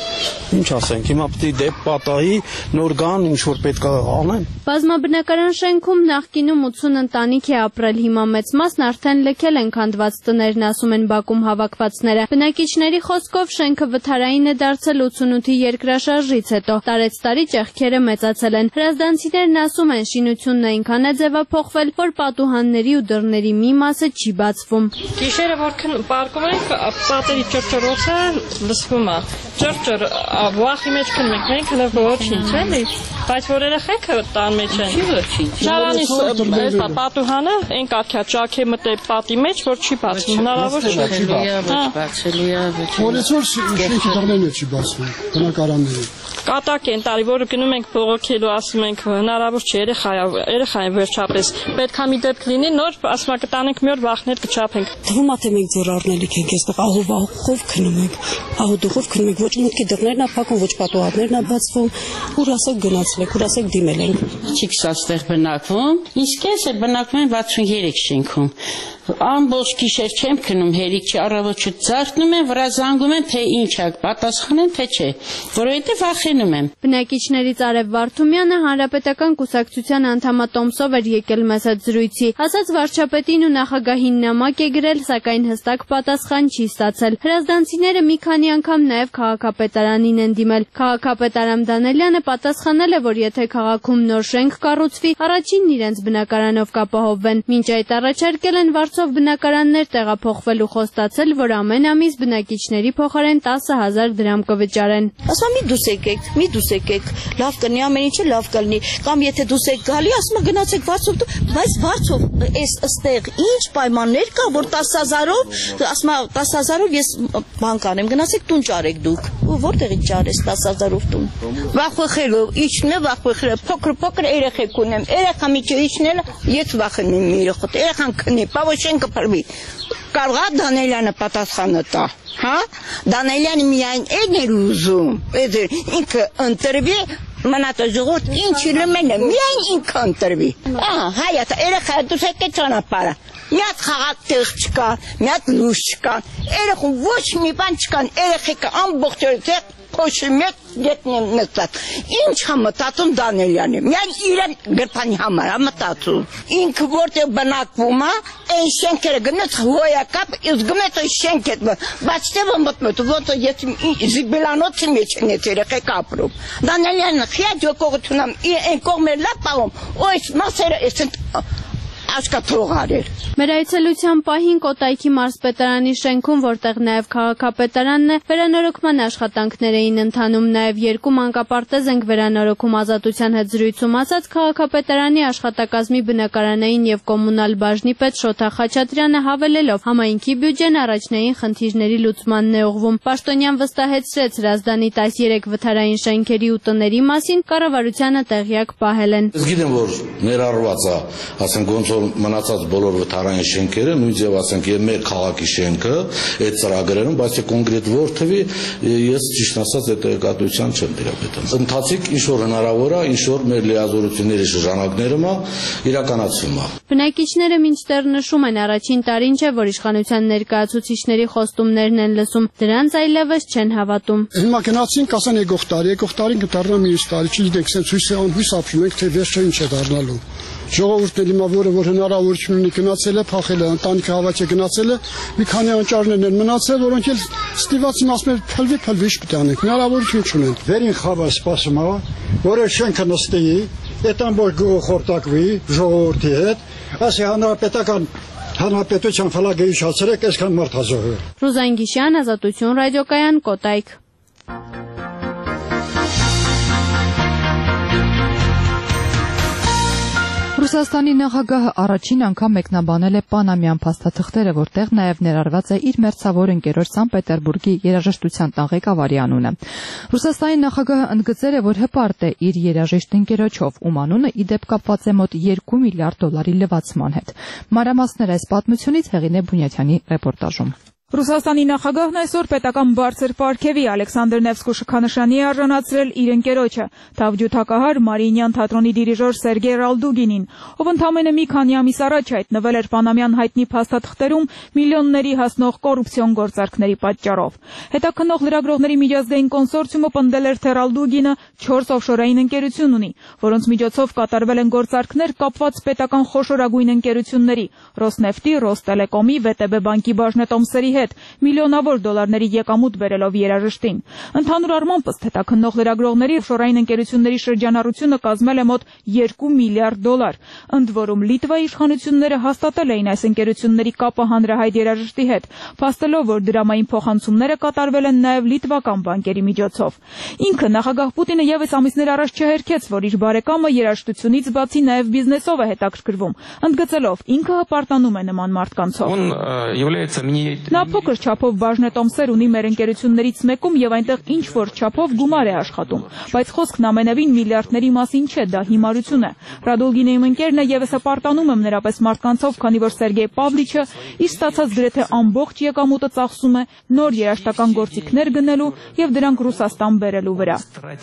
Speaker 9: Ինչ ասենք, հիմա պետք է դեպ պատահի, նոր գան, ինչ որ պետք է անեն։
Speaker 10: Բազմաբնակարան շենքում նախկինում 80 ընտանիք է ապրել, հիմա մեծ մասն արդեն լքել են քանդված տներն, ասում են Բաքում հավաքվածները։ Բնակիչների խոսքով շենքը վթարային է դարձել 88-ի երկրաշարժից հետո, տարեցտարի ճեղքերը մեծացել են։ Հրազդանցիներն ասում են, շինությունն այնքան է ձևափոխվել, որ պատուհանների ու դռների մի մասը չի բացվում։
Speaker 11: Գիշերը որ պարկում ենք, պատերի ճռճռոցը լսվում է։ Ճռճռ վախի մեջ քնում ենք, մենք հələ ոչինչ էլի, բայց որ երեխեք տան մեջ են։ Շարանից պատուհանը այն կարգյա ճաք է մտե պատի մեջ, որ չի բացվում, հնարավոր չէ։
Speaker 9: Բացելու է։ Որեցոր շենքի դռները չի բացվում, բնակարանները։
Speaker 11: Կատակ են տարի, որը գնում ենք բողոքելու, ասում ենք հնարավոր չէ, երեխային վերջապես պետք է մի դեպք լինի, նոր ասում կտանենք մի օր վախներ կչափենք։
Speaker 24: Թվում է թե մենք ձոր առնելիք ենք, այստեղ ահով քնում ենք, ահուդուխով քնում ենք, ոչ մուտքի դռներն է փակում, ոչ պատուհաններն է բացվում, ուր ասեք գնացել եք, ուր ասեք դիմել ենք։
Speaker 25: Չիք ստեղ բնակվում, իսկ ես բնակվում եմ 63 շենքում։ Ամբողջ գիշեր չեմ քնում, հերիք չի, առավոտ ծարթնում եմ, վրա զանգում եմ, թե ինչ է, պատասխանեմ, թե չէ, որովհետև վախենում եմ։
Speaker 10: Բնակիչներից Արև Վարդումյանը Հանրապետական կուսակցության անդամատոմսով էր եկել մեծ այդ զրույցի, ասաց վարչապետին ու նախագահին նամակ է գրել, սակայն հստակ պատասխան չի ստացել։ Հրազդանցիները մի քանի անգամ նաև քաղաքապետարանին են դիմել։ Քաղաքապետ Արամ Դանելյանը պատասխանել է, որ եթե քաղաքում նոր շենք կառուցվի, առաջինն իրենց բնակարանով կապահովվեն։ Մինչ այդ առաջարկել են վարձով բնակարաններ տեղափոխվելու, խոստացել, որ ամեն ամիս բնակիչների փոխարեն 10,000 դրամ կվճարեն։
Speaker 24: Ասում եմ մի դուս եկեք, լավ կլինի, ամեն ինչը լավ կլինի, կամ եթե դուս եք գալի, ասում եմ գնացեք վարձով, բայց վարձով այս ըստեղ ինչ պայմաններ կա, որ 10,000-ով, ասում եմ 10,000-ով ես բան կանեմ, գնացեք տուն ճարեք դուք։ Ու որտեղից ճարես 10,000-ով տուն։
Speaker 26: Վախվխելով, իջնել վախվխել, փոքր երեխեք ունեմ, երեխա միջը իջնել, ես վախենում եմ երեխոտ, երեխան քնի, պավոշեն կփրվի։ Կարող է Դանելյանը պատասխանը տա, հա? Դանելյանը միայն այն էր ուզում, ինքը ընտրվի, մնացած ժողովուրդ ինչ լմենը, միայն ինքը ընտրվի։ Հայատը, երեխա դուս եկե ճանապարհը։ Մի հատ խաղատեղ չկա, մի հատ լույս չկա, երեխուն ոչ մի բան չկան, երեխեքը ամբողջ օրը փոշի մեջ գետնեմ նստած։ Ինչ է մտածում Դանելյանը, միայն իրեն գրպանի համար է մտածում։ Ինքը որտեղ բնակվում է, այն շենքերը գնաց հոյակապ, իսկ գնաց այն շենքերը, բայց թե մտնում, ոնց ես զիբելանոցի մեջ են երեխեք ապրում։ Դանելյանը խիաջ եկողություն այն կողմերը լավ պահում, այս մասերը այսեն աշկաթողարեր։
Speaker 10: Մեր այցելության պահին Կոտայքի մարզպետարանի շենքում, որտեղ նաև քաղաքապետարանն է, վերանորոգման աշխատանքներ էին ընթանում, նաև երկու մանկապարտեզ ենք վերանորոգում։ Ազատության հետ զրույցում ասաց քաղաքապետարանի աշխատակազմի բնակարանային եւ կոմունալ բաժնի պետ Շոթա Խաչատրյանը, հավելելով համայնքի բյուջեն առաջնային խնդիրների լուծմանն է ուղղվում։ Պաշտոնյան վստահեցրեց Հրազդանի 13 վթարային շենքերի ու տների մասին կառավարությանը տեղյակ պահել են։
Speaker 27: Ես գիտեմ, որ ներառված է, ասենք ոնց որ
Speaker 6: որ մնացած բոլոր վթարային շենքերը, նույն ձև ասենք եւ մեր քաղաքի շենքը այդ ծրագրերում, բայց կոնկրետ որ թվի, ես ճիշտ ասած այդ տեղեկատվության չեմ տիրապետում։ Ընթացիկ ինչ որ հնարավոր է, ինչ որ մեր լիազորությունների շրջանակներում է իրականացվում է։
Speaker 10: Բնակիչները մինչդեռ նշում են, առաջին տարին չէ, որ իշխանության ներկայացուցիչների խոստումներն են լսում, դրանց այլևս չեն հավատում։
Speaker 12: Հիմա գնացինք, ասան եկող տարին կդառնա մյուս տարի, չգիտենք, ցույց ցույց հույս ապրում ենք, թե վերջը ինչ է դառնալու։ Ժողովուրդն հիմա որ հնարավորություն ունի գնացել է, փախել է, ընտանիքը հավաք է գնացել է, մի քանի անճարներ են մնացել, որոնք էլ ստիվացին ասում են փլվի ինչ պետք անենք, հնարավորություն չունեն։
Speaker 13: Վերին խավը սպասում է, որ շենքը նստի, այդ ամբողջ գյուղը խորտակվի ժողովրդի հետ, ասի հանրապետության ֆլագը իջացրեք, այսքան մարդ հազողը։
Speaker 10: Ռուզան Գիշյան, Ազատություն ռադիոկայան, Կոտայք։
Speaker 1: Ռուսաստանի նախագահը առաջին անգամ մեկնաբանել է Պանամյան փաստաթղթերը, որտեղ նաև ներառված է իր մերձավոր ընկերոջ Սանկտ Պետերբուրգի երաժշտության տան ղեկավարի անունը։ Ռուսաստանի նախագահը ընդգծել է, որ հպարտ է իր երաժիշտ ընկերոջով, ում անունը ի դեպ կապված է մոտ $2 միլիարդ լվացման հետ։ Մանրամասներ այս պատմությունից Հեղինե Բունյաթյանի ռեպորտաժում։
Speaker 14: Ռուսաստանի նախագահն այսօր պետական բարձր պարգևի Ալեքսանդր Նևսկու շքանշանի է արժանացրել իր ընկերոջը, թավջութակահար Մարիինյան թատրոնի դիրիժոր Սերգեյ Ռալդուգինին, ով ընդամենը մի քանի ամիս առաջ հայտնվել էր Պանամյան հայտնի փաստաթղթերում միլիոնների հասնող կոռուպցիոն գործարքների պատճառով։ Հետաքննող լրագրողների միջազգային կոնսորցիումը պնդել էր, թե Ռալդուգինը 4 օֆշորային ընկերություն ունի, որոնց միջոցով կատարվել են գործարքներ կապված պետական խոշորագույն ընկերությունների՝ Ռոսնեֆտի, Ռոստելեկոմի, ՎՏԲ բանկի բաժնետոմսերի հետ, միլիոնավոր դոլարների եկամուտ բերելով երաժշտին։ Ընդհանուր առմամբ ըստ հետաքննող լրագրողների օֆշորային ընկերությունների շրջանառությունը կազմել է մոտ $2 միլիարդ։ Ընդ որում Լիտվայի իշխանությունները հաստատել էին այս ընկերությունների կապը հանրահայտ երաժշտի հետ, փաստելով, որ դրամային փոխանցումները կատարվել են նաև լիտվական բանկերի միջոցով։ Ինքը նախագահ Պուտինը ևս ամիսներ առաջ չհերքեց, որ իր բարեկամը երաժշտությունից բացի նաև բիզնեսով է հետաքրքրվում, ընդգծելով ինքը հպարտանում է նման մարդկանցով։ Նա փոքր չափով բաժնետոմսեր ունի մեր ընկերություններից մեկում եւ այնտեղ ինչ որ չափով գումար է աշխատում, բայց խոսքն ամենևին միլիարդների մասին չէ, դա հիմարություն է։ Ռադուլգինի ընկերն է եւս հպարտանում եմ նրապես մարդկանցով, քանի որ Սերգեյ Պավլիչը իր ստացած գրեթե ամբողջ եկամուտը ծախսում է նոր երաժշտական գործիքներ գնելու եւ դրանք Ռուսաստան բերելու վրա։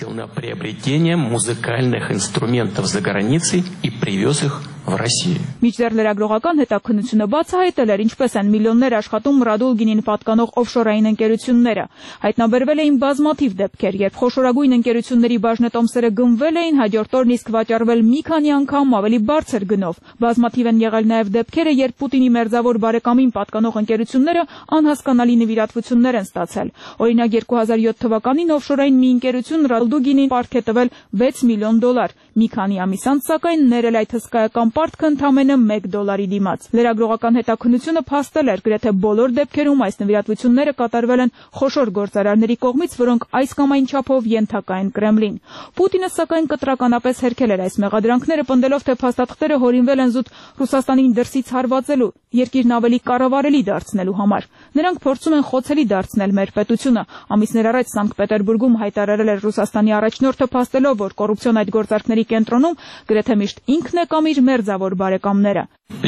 Speaker 14: Միջդեռ լրագրողական հետաքննությունը բացահայտել էր, ինչպես են միլիոններ աշխատում Ռադուլգինին պատկանող օֆշորային ընկերությունները։ Հայտնաբերվել էին բազմաթիվ դեպքեր, երբ խոշորագույն ընկերությունների բաժնետոմսերը գնվել էին, հաջորդ օրն իսկ վաճառվել մի քանի անգամ ավելի բարձր գնով։ Բազմաթիվ են եղել նաև դեպքերը, երբ Պուտինի մերձավոր բարեկամին պատկանող ընկերությունները անհասկանալի նվիրատվություններ են ստացել։ Օրինակ 2007 թվականին օֆշորային մի ընկերություն Ռադուլգինին պարտք է տվել $6 միլիոն։ Մի քանի ամիս անց սակայն ներել այդ հսկայական պարտքը ընդամենը $1 դիմաց։ Լրագրողական հետաքննությունը փաստել էր, գրեթե բոլոր դեպքերում այս նվիրատվությունները կատարվել են խոշոր գործարարների կողմից, որոնք այս կամ այն չափով ենթակա են Կրեմլին։ Պուտինը սակայն կտրականապես հերքել էր այս մեղադրանքները, պնդելով, թե փաստաթղթերը հորինվել են զուտ Ռուսաստանին դրսից հարվածելու, երկիրն ավելի կառավարելի դարձնելու համար։ Նրանք փորձում են խոցելի դարձնել մեր պետությունը։ Ամիսներ առաջ Սանկտ Պետերբուրգում հայտարարել էր Ռուսաստանի առաջնորդը, փաստելով, որ կոռուպցիոն այդ գործարքների կենտրոնում գրեթե միշտ ինքն է կամ իր մերձավոր բարեկամները։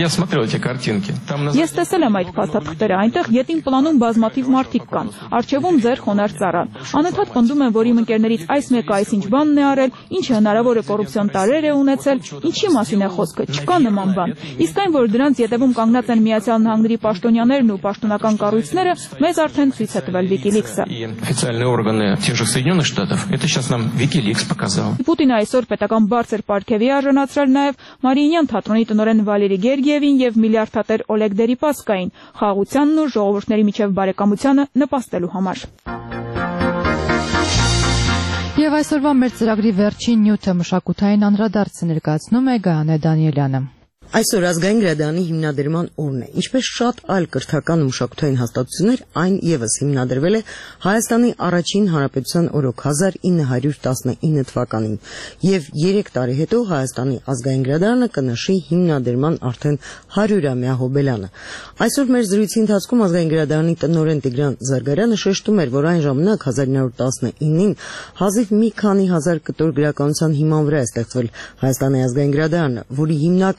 Speaker 14: Ես տեսել եմ այդ փաստաթղթերը, այնտեղ ետին պլանում բազմաթիվ մարդիկ կան, առջևում ձեր խոնարհ ծառան։ Անընդհատ պնդում են, որ իմ ընկերներից այս մեկը այսինչ բանն է արել, ինչը հնարավոր է կոռուպցիոն տարրեր է ունեցել, ինչի մասին է խոսքը, չկա նման բան։ Իսկ այն, որ դրանց ետևում կանգնած են Միացյալ Նահանգների պաշտոնյաներն ու պաշտոնական կառույցները, մեզ արդեն ցույց է տվել WikiLeaks-ը։ Պուտինը այսօր պետական բարձր պարգևի արժանացրել նաև Մարիինյան թատրոնի տնօրեն Վալերի Գերգիևին եւ միլիարդատեր Օլեգ Դերիպասկային խաղաղությանն ու ժողովուրդների միջև բարեկամությանը նպաստելու համար։
Speaker 1: Եվ այսօրվա մեր ծրագրի վերջին նյութը մշակութային անդրադարձը ներկայացնում է Գայանե Դանիելյանը։
Speaker 15: Այսօր ազգային գրադարանի հիմնադրման օրն է։ Ինչպես շատ այլ կրթական ու մշակութային հաստատություններ, այն եւս հիմնադրվել է Հայաստանի առաջին հանրապետության օրոք 1919 թվականին, եւ 3 տարի հետո Հայաստանի ազգային գրադարանը կնշի հիմնադրման արդեն 100-ամյա հոբելյանը։ Այսօր մեր զրույցի ընթացքում ազգային գրադարանի տնօրեն Տիգրան Զարգարյանը շեշտում էր, որ այն ժամանակ 1919-ին հազիվ մի քանի հազար կտոր գրականության հիման վրա է ստեղծվել Հայաստանի ազգային գրադարանը, որի հիմնական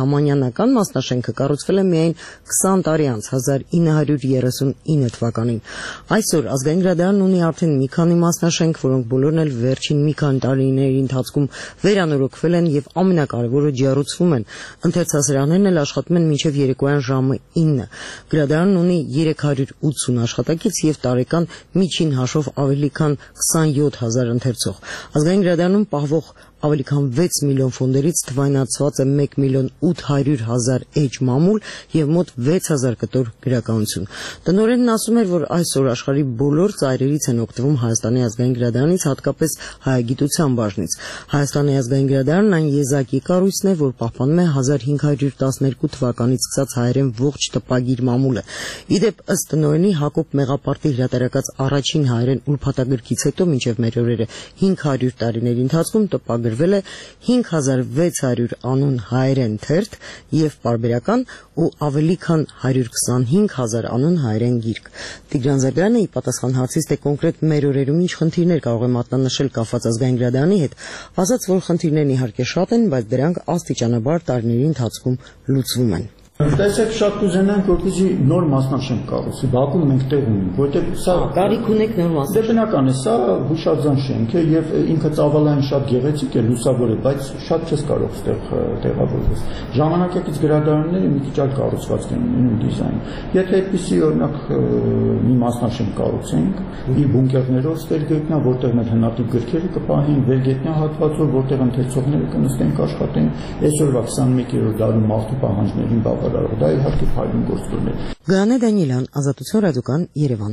Speaker 15: Ամանյանական մասնաշենքը կառուցվել է միայն 20 տարի անց 1939 թվականին։ Այսօր Ազգային գրադարանն ունի արդեն մի քանի մասնաշենք, որոնք բոլորն էլ վերջին մի քանի տարիների ընթացքում վերանորոգվել են եւ ամենակարևորը ջեռուցվում են։ Ընթերցասրահներն էլ աշխատում են մինչեւ երեկոյան ժամը 9։ Գրադարանն ունի 380 աշխատակից եւ տարեկան միջին հաշվով ավելի քան 27000 ընթերցող։ Ազգային գրադարանում պահվող ավելի քան 6 միլիոն ֆոնդերից թվայնացված է 1.8 միլիոն էջ մամուլ եւ մոտ 6000 կտոր գրականություն։ Տնօրենն ասում էր, որ այսօր աշխարհի բոլոր ծայրերից են օգտվում Հայաստանի ազգային գրադարանից, հատկապես հայագիտության բաժնից։ Հայաստանի ազգային գրադարանն այն եզակի կառույցն է, որ պահպանում է 1512 թվականից սկսած հայերեն ողջ տպագիր մամուլը։ Իդեպ ըստ տնօրենի Հակոբ Մեղապարտի հրատարակած առաջին հայերեն ուրփաթագրքից հետո մինչև մեր օրերը 500 տարիների ընթացքում տպագրվել է 5600 անուն հայերեն թերթ եւ պարբերական ու ավելի քան 125000 անուն հայերեն գիրք։ Տիգրան Զագրյանը ի պատասխան հարցից, թե կոնկրետ մեր օրերում ինչ խնդիրներ կարող է մատնանշել կապված ազգային գրադարանի հետ, ասաց, որ խնդիրներն իհարկե շատ են, բայց դրանք աստիճանաբար տարիների ընթացքում լուծվում են։
Speaker 13: Տեսեք, շատ կուզենանք, որպեսզի նոր մասնաշենք կառուցի։ Բաքվում մենք տեղ ունենք, որտեղ սա
Speaker 15: կարիք ունեք նոր մասնաշենք։
Speaker 13: Դե բնական է, սա հուշարձան շենք է եւ ինքը ծավալային շատ գեղեցիկ է, լուսավոր է, բայց շատ չես կարող ստեղ տեղավորվել։ Ժամանակակից գրադարանները մի քիչ այլ կառուցվածք են ունենում դիզայն։ Եթե այդպիսի օրինակ մի մասնաշենք կառուցենք, մի բունկերներով ստեղ գետնա, որտեղ մեր հնատիպ գրքերը կպահեն, վերգետնյա հատվածով, որտեղ ընթերցողները կնստեն կաշխատեն, այսօրվա 21-րդ դարում մարդու պահանջներին դա իհարկե փայլուն գործում է։
Speaker 15: Գայանե Դանիելյան, Ազատություն ռադիոկան, Երևան։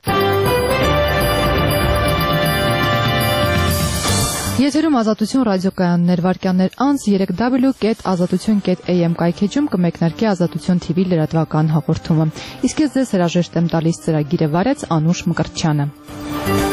Speaker 1: Եթերում Ազատություն ռադիոկայաններ վարքյաններ անց 3w.azatutyon.am կայքեջում կմեկնարկի Ազատություն TV լրատվական հաղորդումը։ Իսկ ես ձեզ հրաժեշտ եմ տալիս ծրագիրը վարեց Անուշ Մկրտչյանը։